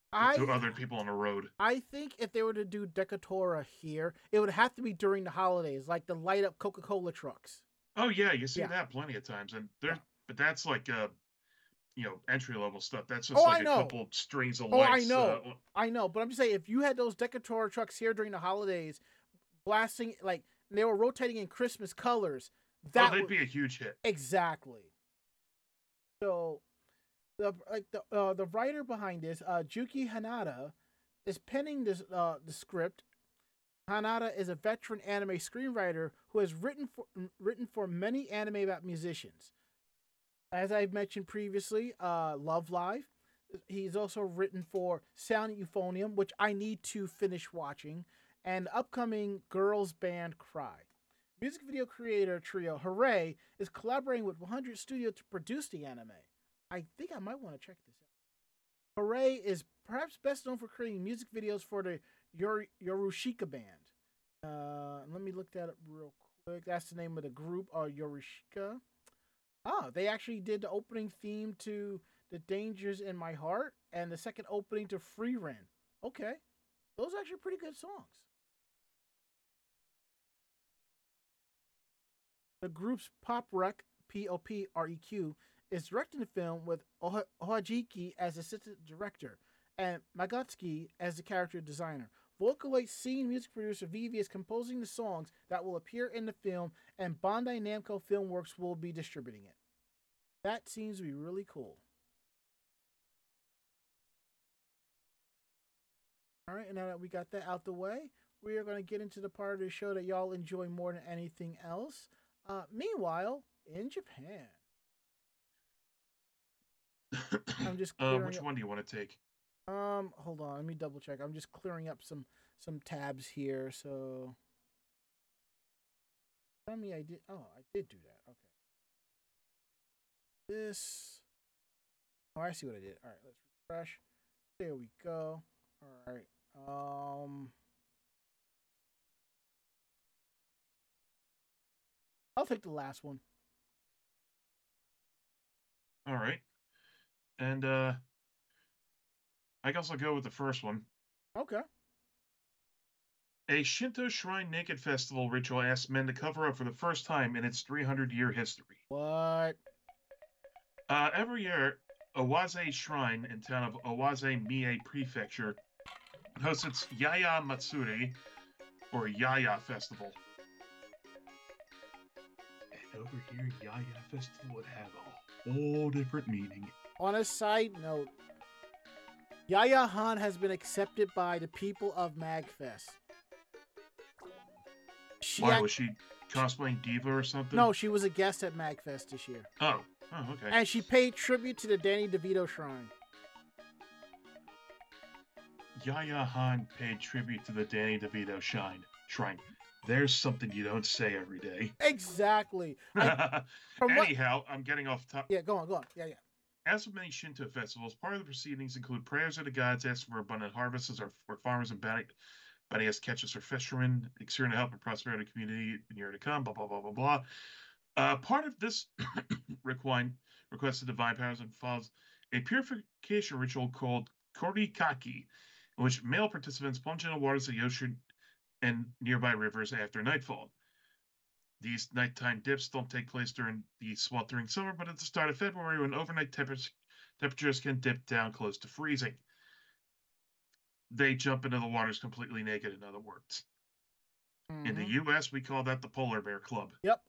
I to other people on the road. I think if they were to do Decatura here, it would have to be during the holidays, like the light up Coca-Cola trucks. Oh yeah, you see Yeah. that plenty of times, and there's Yeah. but that's like uh you know entry level stuff. That's just Oh, like I a know. couple strings of Oh, I lights. know. Uh, I know. But I'm just saying, if you had those Decatura trucks here during the holidays, blasting like they were rotating in Christmas colors, that oh, they'd would be a huge hit. exactly. So the like the uh, the writer behind this, uh, Juki Hanada, is penning this uh, the script. Hanada is a veteran anime screenwriter who has written for written for many anime about musicians. As I've mentioned previously, uh, Love Live. He's also written for Sound Euphonium, which I need to finish watching, and upcoming girls band Cry. Music video creator trio Hooray is collaborating with one hundred Studio to produce the anime. I think I might want to check this out. Hooray is perhaps best known for creating music videos for the Yor- Yorushika band. Uh, let me look that up real quick. That's the name of the group, uh, Yorushika. Ah, they actually did the opening theme to The Dangers in My Heart and the second opening to Free Ren. Okay. Those are actually pretty good songs. The group's Pop Rec, P O P R E Q, is directing the film with oh- Ohajiki as assistant director and Magotsuki as the character designer. Vocaloid scene music producer Vivi is composing the songs that will appear in the film, and Bandai Namco Filmworks will be distributing it. That seems to be really cool. All right, and now that we got that out the way, we are going to get into the part of the show that y'all enjoy more than anything else. Uh, meanwhile, in Japan, I'm just uh, clearing which up. one do you want to take? Um, hold on, let me double check. I'm just clearing up some some tabs here. So, tell me I did. Oh, I did do that. Okay. This. Oh, I see what I did. All right, let's refresh. There we go. All right. Um, I'll take the last one. All right, and uh, I guess I'll go with the first one. Okay. A Shinto shrine naked festival ritual asks men to cover up for the first time in its three hundred year history. What? Uh, every year, Owaze Shrine in town of Owaze Mie Prefecture hosts its Yaya Matsuri, or Yaya Festival. And over here, Yaya Festival would have a whole different meaning. On a side note, Yaya Han has been accepted by the people of MagFest. She Why act- was she cosplaying Diva or something? No, she was a guest at MagFest this year. Oh, oh, okay. And she paid tribute to the Danny DeVito shrine. Yaya Han paid tribute to the Danny DeVito shrine. Shrine. There's something you don't say every day. Exactly. I, from what- Anyhow, I'm getting off top. yeah, go on, go on. Yeah, yeah. As with many Shinto festivals, part of the proceedings include prayers to the gods, asking for abundant harvests as our for farmers and bounty, bounty as catches for fishermen, exerting help and prosperity of the community in the year to come, blah, blah, blah, blah, blah. Uh, part of this requine, requests the divine powers involves a purification ritual called Korikaki, in which male participants plunge into the waters of the ocean and nearby rivers after nightfall. These nighttime dips don't take place during the sweltering summer, but at the start of February when overnight tempers- temperatures can dip down close to freezing. They jump into the waters completely naked, in other words. Mm-hmm. In the U S, we call that the Polar Bear Club. Yep.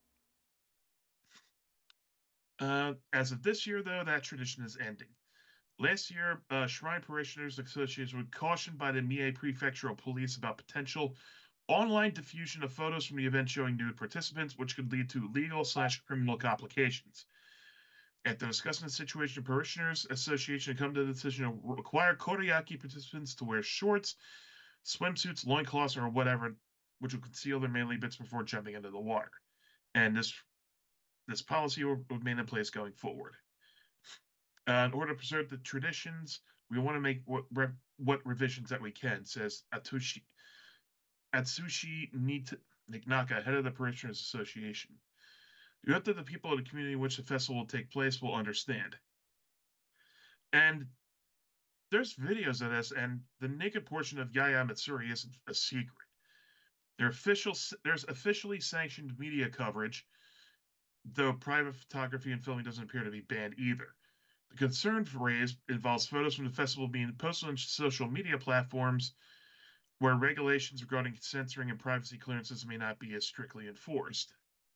Uh, as of this year, though, that tradition is ending. Last year, uh, Shrine Parishioners Association were cautioned by the Mie Prefectural Police about potential online diffusion of photos from the event showing nude participants, which could lead to legal slash criminal complications. After discussing the situation, Parishioners Association come to the decision to require Koriyaki participants to wear shorts, swimsuits, loincloths, or whatever, which will conceal their manly bits before jumping into the water. And this this policy will remain in place going forward. Uh, in order to preserve the traditions, we want to make what re- what revisions that we can, says Atsushi Atsushi Nikanaka, head of the Parishioners Association. We hope that the people of the community in which the festival will take place will understand. And there's videos of this, and the naked portion of Yaya Matsuri isn't a secret. There official, there's officially sanctioned media coverage, though private photography and filming doesn't appear to be banned either. The concern raised involves photos from the festival being posted on social media platforms where regulations regarding censoring and privacy clearances may not be as strictly enforced.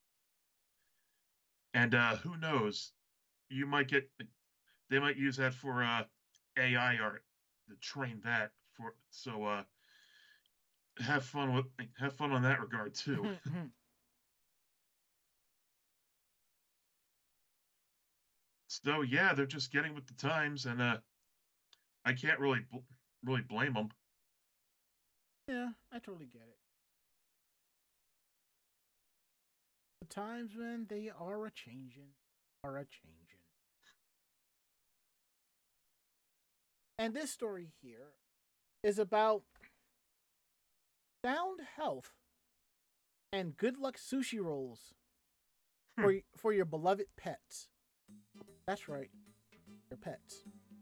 And uh, who knows? You might get, they might use that for uh, A I art to train that for. So uh, have fun with, have fun on that regard too. So yeah, they're just getting with the times, and uh, I can't really really blame them. Yeah, I totally get it. The times, man, they are a changing, are a changing. And this story here is about sound health and good luck sushi rolls for Hmm. for your beloved pets. That's right, your pets.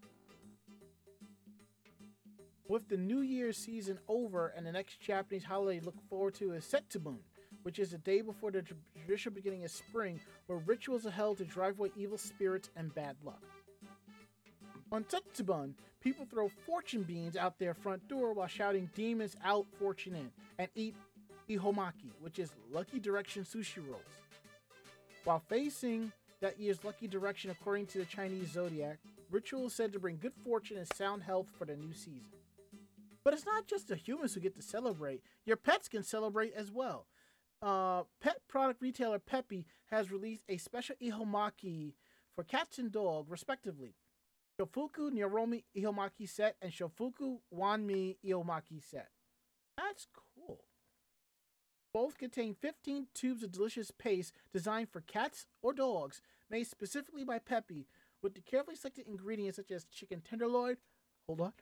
With the New Year's season over and the next Japanese holiday to look forward to is Setsubun, which is the day before the traditional beginning of spring, where rituals are held to drive away evil spirits and bad luck. On Setsubun, people throw fortune beans out their front door while shouting demons out, fortune in, and eat ihomaki, which is lucky direction sushi rolls. While facing that year's lucky direction according to the Chinese zodiac, ritual is said to bring good fortune and sound health for the new season. But it's not just the humans who get to celebrate. Your pets can celebrate as well. Uh, pet product retailer Peppy has released a special ihomaki for cats and dog, respectively. Shofuku Nyoromi ihomaki set and Shofuku Wanmi ihomaki set. That's cool. Both contain fifteen tubes of delicious paste designed for cats or dogs, made specifically by Peppy, with the carefully selected ingredients such as chicken tenderloin. Hold on.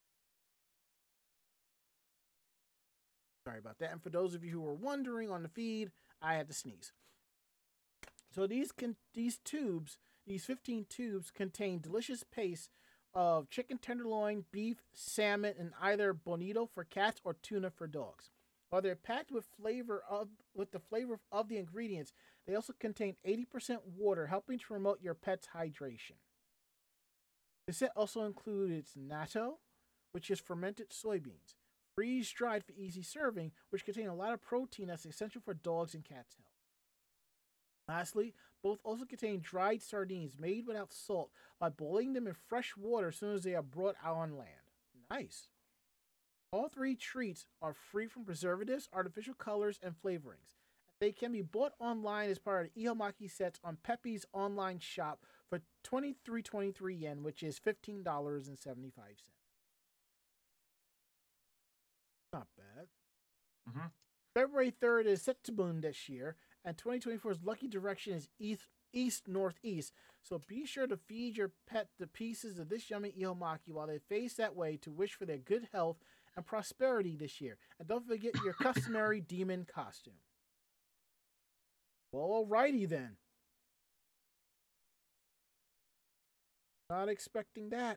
Sorry about that. And for those of you who were wondering on the feed, I had to sneeze. So these can these tubes, these fifteen tubes contain delicious paste of chicken tenderloin, beef, salmon, and either bonito for cats or tuna for dogs. While they're packed with flavor of with the flavor of the ingredients, they also contain eighty percent water, helping to promote your pet's hydration. The set also includes natto, which is fermented soybeans, freeze-dried for easy serving, which contain a lot of protein that's essential for dogs and cats' health. Lastly, both also contain dried sardines made without salt by boiling them in fresh water as soon as they are brought out on land. Nice. All three treats are free from preservatives, artificial colors, and flavorings. They can be bought online as part of the ihomaki sets on Peppy's online shop for twenty-three twenty-three yen, which is fifteen dollars and seventy-five cents. Not bad. Mm-hmm. February third is Setsubun this year, and twenty twenty-four's lucky direction is east, east northeast. So be sure to feed your pet the pieces of this yummy ihomaki while they face that way to wish for their good health and prosperity this year. And don't forget your customary demon costume. Well, alrighty then. Not expecting that.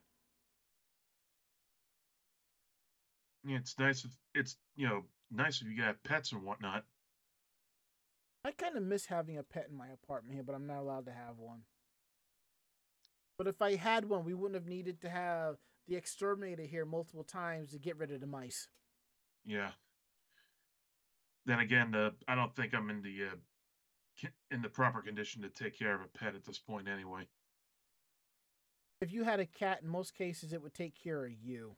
Yeah, it's nice. If, it's you know nice if you got pets and whatnot. I kind of miss having a pet in my apartment here, but I'm not allowed to have one. But if I had one, we wouldn't have needed to have the exterminator here multiple times to get rid of the mice. Yeah. Then again, uh, I don't think I'm in the uh, in the proper condition to take care of a pet at this point, anyway. If you had a cat, in most cases, it would take care of you.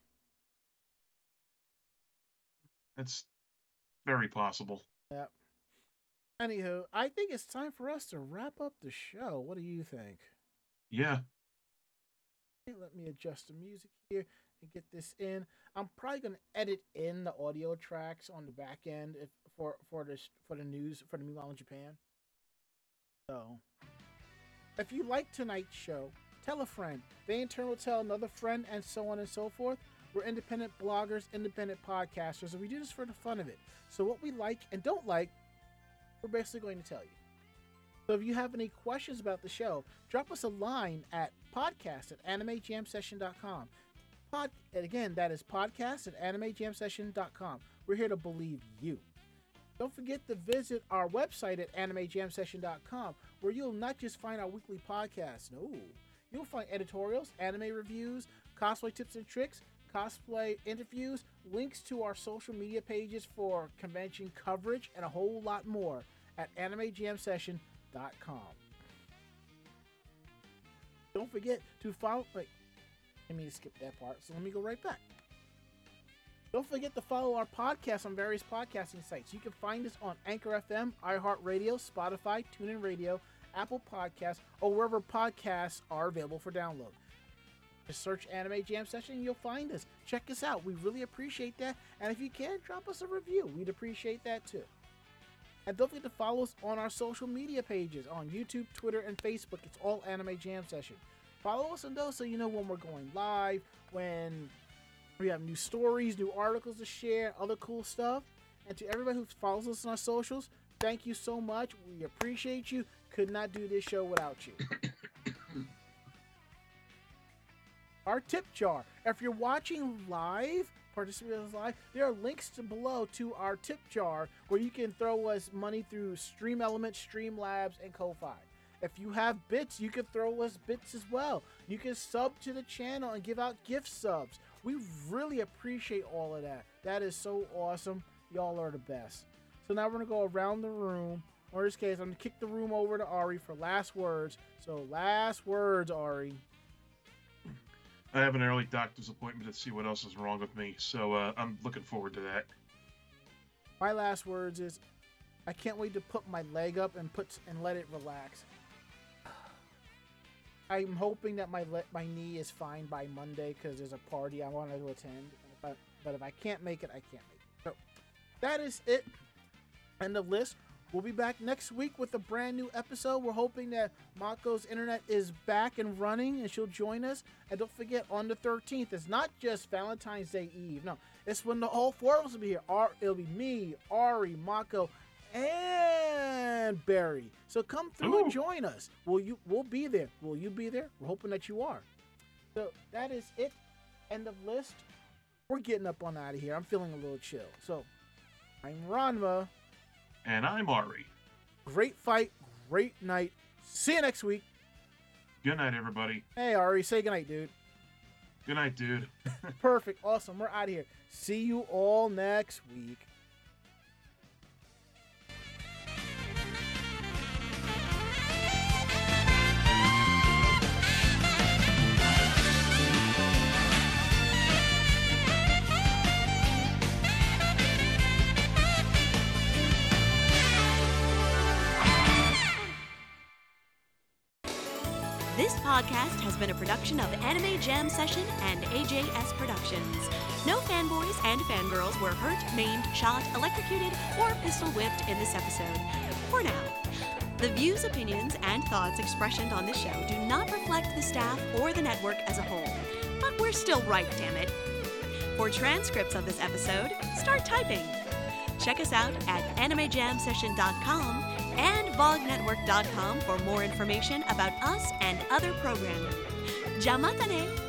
That's very possible. Yep. Anywho, I think it's time for us to wrap up the show. What do you think? Yeah. Let me adjust the music here and get this in. I'm probably going to edit in the audio tracks on the back end if, for for this for the news for the Meanwhile in Japan. So, if you like tonight's show, tell a friend. They in turn will tell another friend, and so on and so forth. We're independent bloggers, independent podcasters, and we do this for the fun of it. So what we like and don't like, we're basically going to tell you. So if you have any questions about the show, drop us a line at podcast at anime jam session dot com. Pod, and again, that is podcast at anime jam session dot com. We're here to believe you. Don't forget to visit our website at anime jam session dot com, where you'll not just find our weekly podcasts. No, you'll find editorials, anime reviews, cosplay tips and tricks, cosplay interviews, links to our social media pages for convention coverage, and a whole lot more at anime jam session dot com. Don't forget to follow. Wait, let me skip that part. So let me go right back. Don't forget to follow our podcast on various podcasting sites. You can find us on Anchor F M, iHeartRadio, Spotify, TuneIn Radio, Apple Podcasts, or wherever podcasts are available for download. Just search Anime Jam Session and you'll find us. Check us out. We really appreciate that. And if you can, drop us a review. We'd appreciate that too. And don't forget to follow us on our social media pages on YouTube, Twitter, and Facebook. It's all Anime Jam Session. Follow us on those so you know when we're going live, when we have new stories, new articles to share, other cool stuff. And to everybody who follows us on our socials, thank you so much. We appreciate you. Could not do this show without you. Our tip jar. If you're watching live, participating live, there are links to below to our tip jar where you can throw us money through Stream Elements, Streamlabs, and Ko-Fi. If you have bits, you can throw us bits as well. You can sub to the channel and give out gift subs. We really appreciate all of that. That is so awesome. Y'all are the best. So now we're going to go around the room. In this case, I'm going to kick the room over to Ari for last words. So last words, Ari. I have an early doctor's appointment to see what else is wrong with me, so uh, I'm looking forward to that. My last words is, I can't wait to put my leg up and put and let it relax. I'm hoping that my le- my knee is fine by Monday because there's a party I want to go attend. But, but if I can't make it, I can't make it. So that is it. End of list. We'll be back next week with a brand new episode. We're hoping that Mako's internet is back and running and she'll join us. And don't forget, on the thirteenth, it's not just Valentine's Day Eve. No, it's when the whole four of us will be here. Ar- it'll be me, Ari, Mako, and Barry. So come through Ooh. and join us. Will you? We'll be there. Will you be there? We're hoping that you are. So that is it. End of list. We're getting up on out of here. I'm feeling a little chill. So I'm Ranma. And I'm Ari. Great fight. Great night. See you next week. Good night, everybody. Hey, Ari. Say goodnight, dude. Good night, dude. Perfect. Awesome. We're out of here. See you all next week. This podcast has been a production of Anime Jam Session and A J S Productions. No fanboys and fangirls were hurt, maimed, shot, electrocuted, or pistol whipped in this episode. For now. The views, opinions, and thoughts expressed on this show do not reflect the staff or the network as a whole. But we're still right, damn it. For transcripts of this episode, start typing. Check us out at anime jam session dot com and vog network dot com for more information about us and other programming. Jamatane!